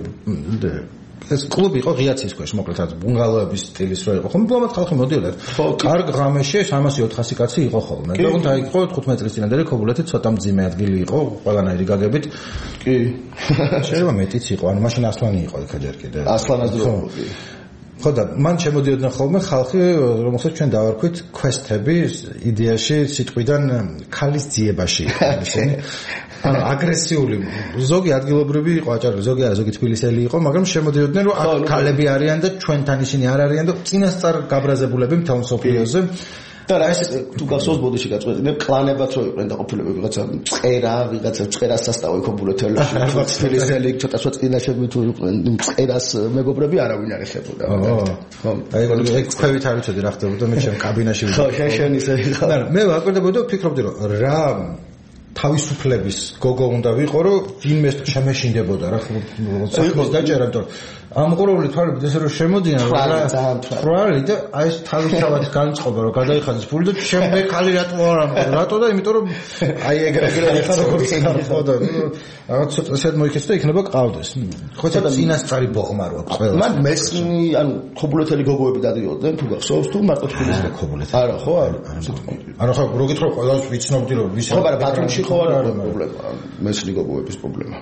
ეს კლუბი იყო ღიაცის ქვეშ მოკლედ ბუნგალოების სტილის რო იყო ხომ ბლომად ხალხი მოდიოდა კარგ ღამეში 300-400 კაცი იყო ხოლმე და უნდა იყო 15 წლის წინანდელი ქობულეთი ცოტა მძიმე ადგილი იყო ყველანაირი გაგებით კი შეიძლება მეტიც იყო ანუ მაშინ ასლანი იყო იქა ჯერ კიდე ასლანას დროები ხო და მან შემოდიოდნენ ხოლმე ხალხი რომელსაც ჩვენ დავარქვით quest-ები იდეაში სიტყვიდან ქალის ძიებაში იყო ისინი ანუ აგრესიული ზოგი ადგილობრივი იყო აჭარელი ზოგი არა ზოგი თბილისელი იყო მაგრამ შემოდიოდნენ რომ აქ ქალები არიან და ჩვენთან ისინი არ არიან და წინასწარ გაბრაზებულები მთელ მსოფლიოზე და რა ეს თუ გახსოვს ბოდიში გაწყვეტინებ კლანებად რო იყვნენ დაყოფილები ვიღაცა მწყერას სასტავი ქობულეთელში თბილისელი ცოტა წინაშები თუ იყვნენ მწყერას მეგობრები არავინ არ ეხებოდა ხო აი ეგ ქვევით არ ვიცოდი რა ხდებოდა მე ჩემ კაბინაში ხო შენ ისე იყო მე ვაკვირდებოდი და ვფიქრობდი რომ რა თავისუფლების გოგო უნდა ვიყო რომ ვინმეს შემეშინდებოდა რა ხო დაჭერა და ამღვრეული თვალებით ესე რომ შემოდიან ბრალი და აი ეს თავისთავად განწყობა რომ გადაიხადეს ფული და შემდეგ ხალი რატო და იმიტომ რომ აი ეგრე ხარ როგორც ხო და რაღაც ცოტა ისეთ მოიქეც და იქნება ყავდეს ხო ცოტა წინასწარი ბოღმა რო აქვს ყველა მან მესმი ანუ ქობულეთელი გოგოები დადიოდნენ თუ გახსოვს თუ მარტო თბილისში ქობულეთი არა ხო არა ხო რო გითხრა ყველას ვიცნობდი რომ ვის ხო მაგრამ ბათუმში ხო არ არის პრობლემა მესმი გოგოების პრობლემა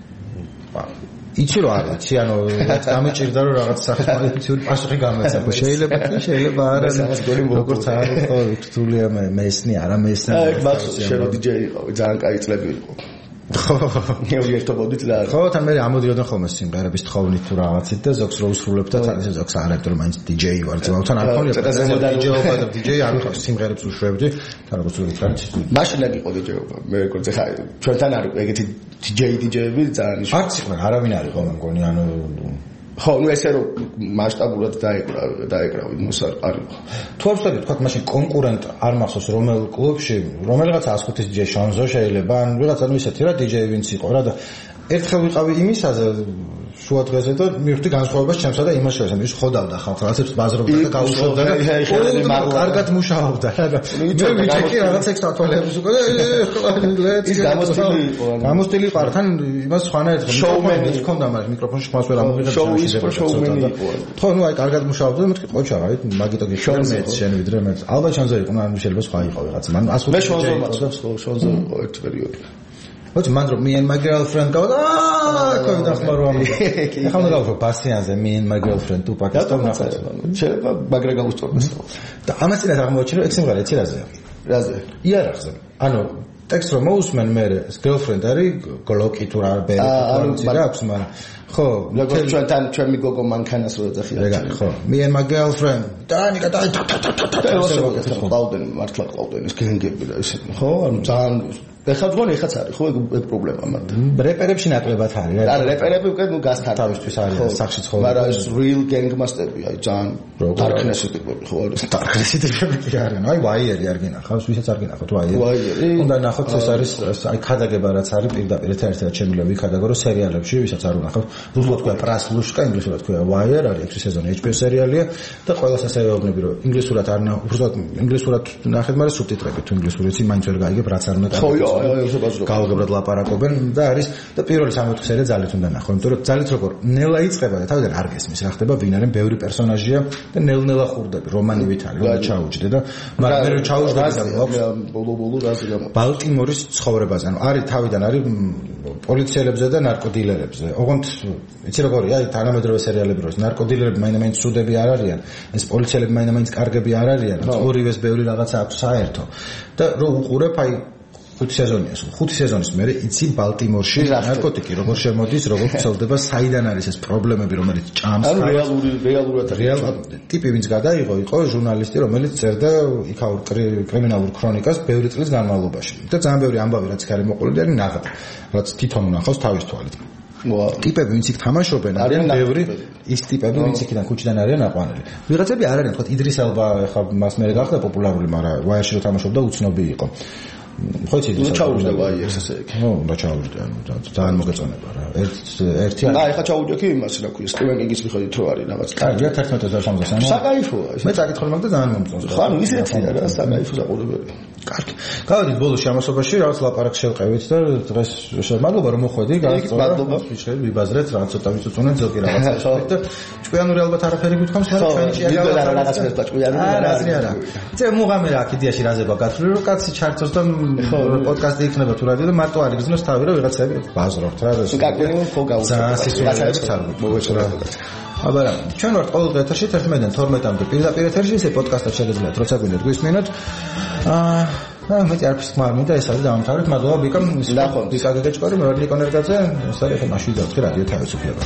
იცი რომ არ ვიცი ანუ დამეჭირდა რომ რაღაც სახელმწიფო პასუხი გამეცა შეიძლება კი შეიძლება არა როგორც არის ხო რთულია მესნი არა მესნი აი მახსოვს შენ დიჯეი იყავი ძალიან კაი წლები იყო ხო ერთობოდით და ხო თან მე ამოდიოდნენ ხოლმე სიმღერების თხოვნით თუ რაღაცით და ზოგს რო უსრულებ და თან ისე ზოგს არ აკეთებ მაინც DJ ვარ ძმათან არ ხონია DJ-ობა და DJ არ ვიყავს სიმღერებს უშვებდი თან როგორც ვიტყვი მაშინ არ იყო DJ-ობა მე როგორც ხა ჩვენთან არ ეგეთი DJ-ები ძალიან არც იყვნენ არავინ არ იყო მე მგონი ანუ ხო ნუ ესე რომ მასშტაბურად დაეკრავი მოსარ არ იყო თუ ვსწრები თქვა მაშინ კონკურენტ არ მახსოვს რომელ კლუბში რომელიღაც 105-ის DJ შანზო შეიძლება ან ვიღაცა ნუ ისეთი რა DJ ვინც იყო რა და ერთხელ ვიყავი იმისაზე შუა დღეზე და მივხვდი განსხვავებას ჩემსა და იმას შორის ის ხოდავდა ხალხს რაღაცებს ბაზრობდა და გაუშვებდა და კარგად მუშაობდა რა და მე ვიჭი რაღაც ექს ათვალების უკვე ის გამოსტილი იყო თან იმას სხვანაირად შოუმენი ჰქონდა მას მიკროფონში ხმას ვერ ამოიღებს შოუმენი იყო ხო ნუ აი კარგად მუშაობდა და მეთქი ყოჩა რა მაგიტო გიშორმეთ შენ ვიდრე მე ალბათ შანზე იყო ანუ შეიძლება სხვა იყო ვიღაც მან 100 მე შონზო მახსოვს შონზო იყო ერთ პერიოდი What's man drop me and my girlfriend go come დახმარო ამ ახლა უნდა გავხო ბასიანზე me and my girlfriend თუ პაკისტანში ნახეთ შეიძლება მაგრა გაუსწორდეს და ამას წინათ აღმოჩნდა რომ ეს სიმღერა ეცი რაზე იარაღზე ანუ ტექსტ რომ მოусმენ მე girlfriend არის გლოკი თუ რა ბერი რა აქვს მაგრამ ხო როგორც ჩვენი გოგო მანქანას რო ეძახია ხო me and my girlfriend დანიკა და ყავდნენ მართლა ყავდნენ ეს გენგები და ისე ხო ანუ ძალიან ეხლა თქვენ ეხაც არის ხო ეგ პრობლემა მათ რეპერებში ნაკლებად არის რა რეპერები უკვე ნუ გასთან თავისთვის არის სახში ცხოვრება მაგრამ ეს real gang-მასტები აი ძალიან დარკნესი ტიპები ხო არის დარკნესი ტიპები კი არიან აი ვაიერი არ გინახავს ვისაც არ გინახავთ ვაიერი უნდა ნახოთ ეს არის აი ქადაგება რაც არის პირდაპირ ერთ-ერთი შემიძლია ვიქადაგო რომ სერიალებში ვისაც არ უნახავთ რუსულად თქვა პრასლუშკა ინგლისურად თქვა ვაიერ არის 6 სეზონი HBO სერიალია და ყველას ასე ვეუბნები რომ ინგლისურად არ უბრალოდ ინგლისურად ნახეთ მაგრამ სუბტიტრებით თუ ინგლისურად იცი მაინც ვერ გაიგებ რაც არ უნდა გავაგებრად ლაპარაკობენ და არის და პირველი 3-4 სერია ძალით უნდა ნახო იმიტომ რომ ძალით როგორ ნელა იწყება და თავიდან არ გესმის რა ხდება ვინ არის ბევრი პერსონაჟია და ნელ-ნელა ხურდები რომანივით არის რომ ჩაუჯდე და მაგრამ მე რომ ჩაუჯდები და ბოლო რაზე გამა ბალტიმორის ცხოვრებაზე ანუ არის თავიდან არის პოლიციელებზე და ნარკოდილერებზე ოღონდ იცი როგორია აი თანამედროვე სერიალები როს ნარკოდილერები მაინც სუდები არ არიან ეს პოლიციელები მაინც კარგები არ არიან ორივეს ბევრი რაღაცა აქვს საერთო და რო უყურებ აი 5 სეზონია სულ 5 სეზონის მერე იცი ბალტიმორში ნარკოტიკი როგორ შემოდის როგორ ვრცელდება საიდან არის ეს პრობლემები რომელიც ჭამს ანუ რეალურად ტიპი ვინც გადაიღო იყო ჟურნალისტი რომელიც წერდა იქაურ კრიმინალურ ქრონიკას ბევრი წლის განმავლობაში და ძალიან ბევრი ამბავი რაც იქ არის მოყოლებული არის ნაღდი რაც თვითონ უნახავს თავის თვალით ტიპები ვინც იქ თამაშობენ არიან ბევრი ის ტიპები ვინც იქიდან ქუჩიდან არიან აყვანილი ვიღაცები არ არიან თქო იდრის ელბა ხა მას მერე გახდა პოპულარული მაგრამ ვაიაში რო თამაშობდა უცნობი იყო ხო იცი ნუ ჩაუჯდა ვაიერს ესე იგი ნუ რა ჩაუჯდა ძალიან მოგეწონება რა ერთი აი ხა ჩაუჯდა კი იმას რა ქვია სტივენ კინგის მიხედვით რო არის რაღაც კარგია 11:73 საკაიფოა მე წაკითხული მაგ და ძალიან მომწონს ხო ანუ ისეთია რა საკაიფო საყურებელი კარგი გავედით ბოლოს ამასობაში რაღაც ლაპარაკს შევყევით და დღეს მადლობა რომ მოხვედი მადლობა ფიჩები ვიბაზრეთ რა ცოტა ვიცუწუნეთ ზოგი რაღაცა და ჭკვიანური ალბათ არაფერი გითხოვს მაგრამ ჩვენი შეაგავდა რაღაც ფერთა ჭკვიანური არა ზე მუღამე რა კიდეაში რაზება გათვლი რომ კაცი ჩართოს და პოდკასტი იქნება თუ რადიო და მარტო არ იგრძნოს თავი რომ ვიღაცები ბაზრობთ რა და კაკენი ხო გავუწევთ რაღაცებს არ მოვეცხრა აბა ჩვენ ვართ ყოველ ეთერში 11-12-მდე პირდაპირ ეთერში ესე პოდკასტად შეგიძლიათ როცა გვინდათ გვისმინოთ მეტი არაფერს თქმარ მინდა ეს არის დავამთავრეთ მადლობა ბიკამ ბიკა გეჭკორი მე ვარ ნიკო ნერგაძე ეს არის ხე მაშინ დავთქი რადიო თავისუფლება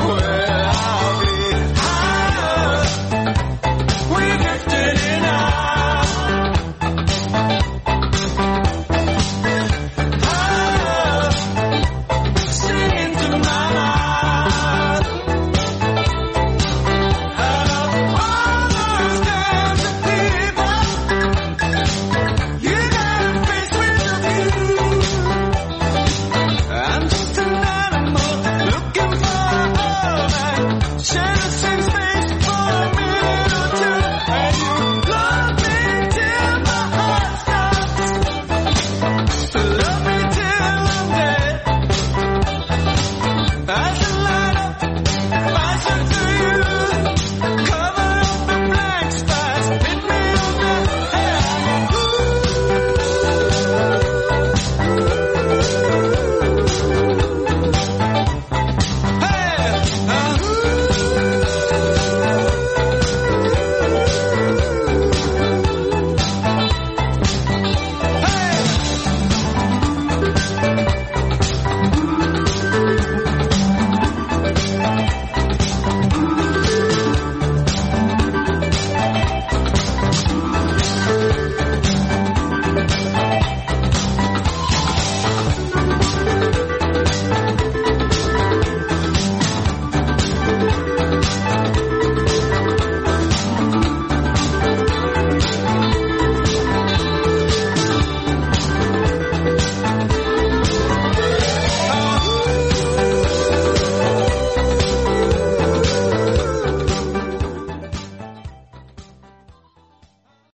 We're drifting in our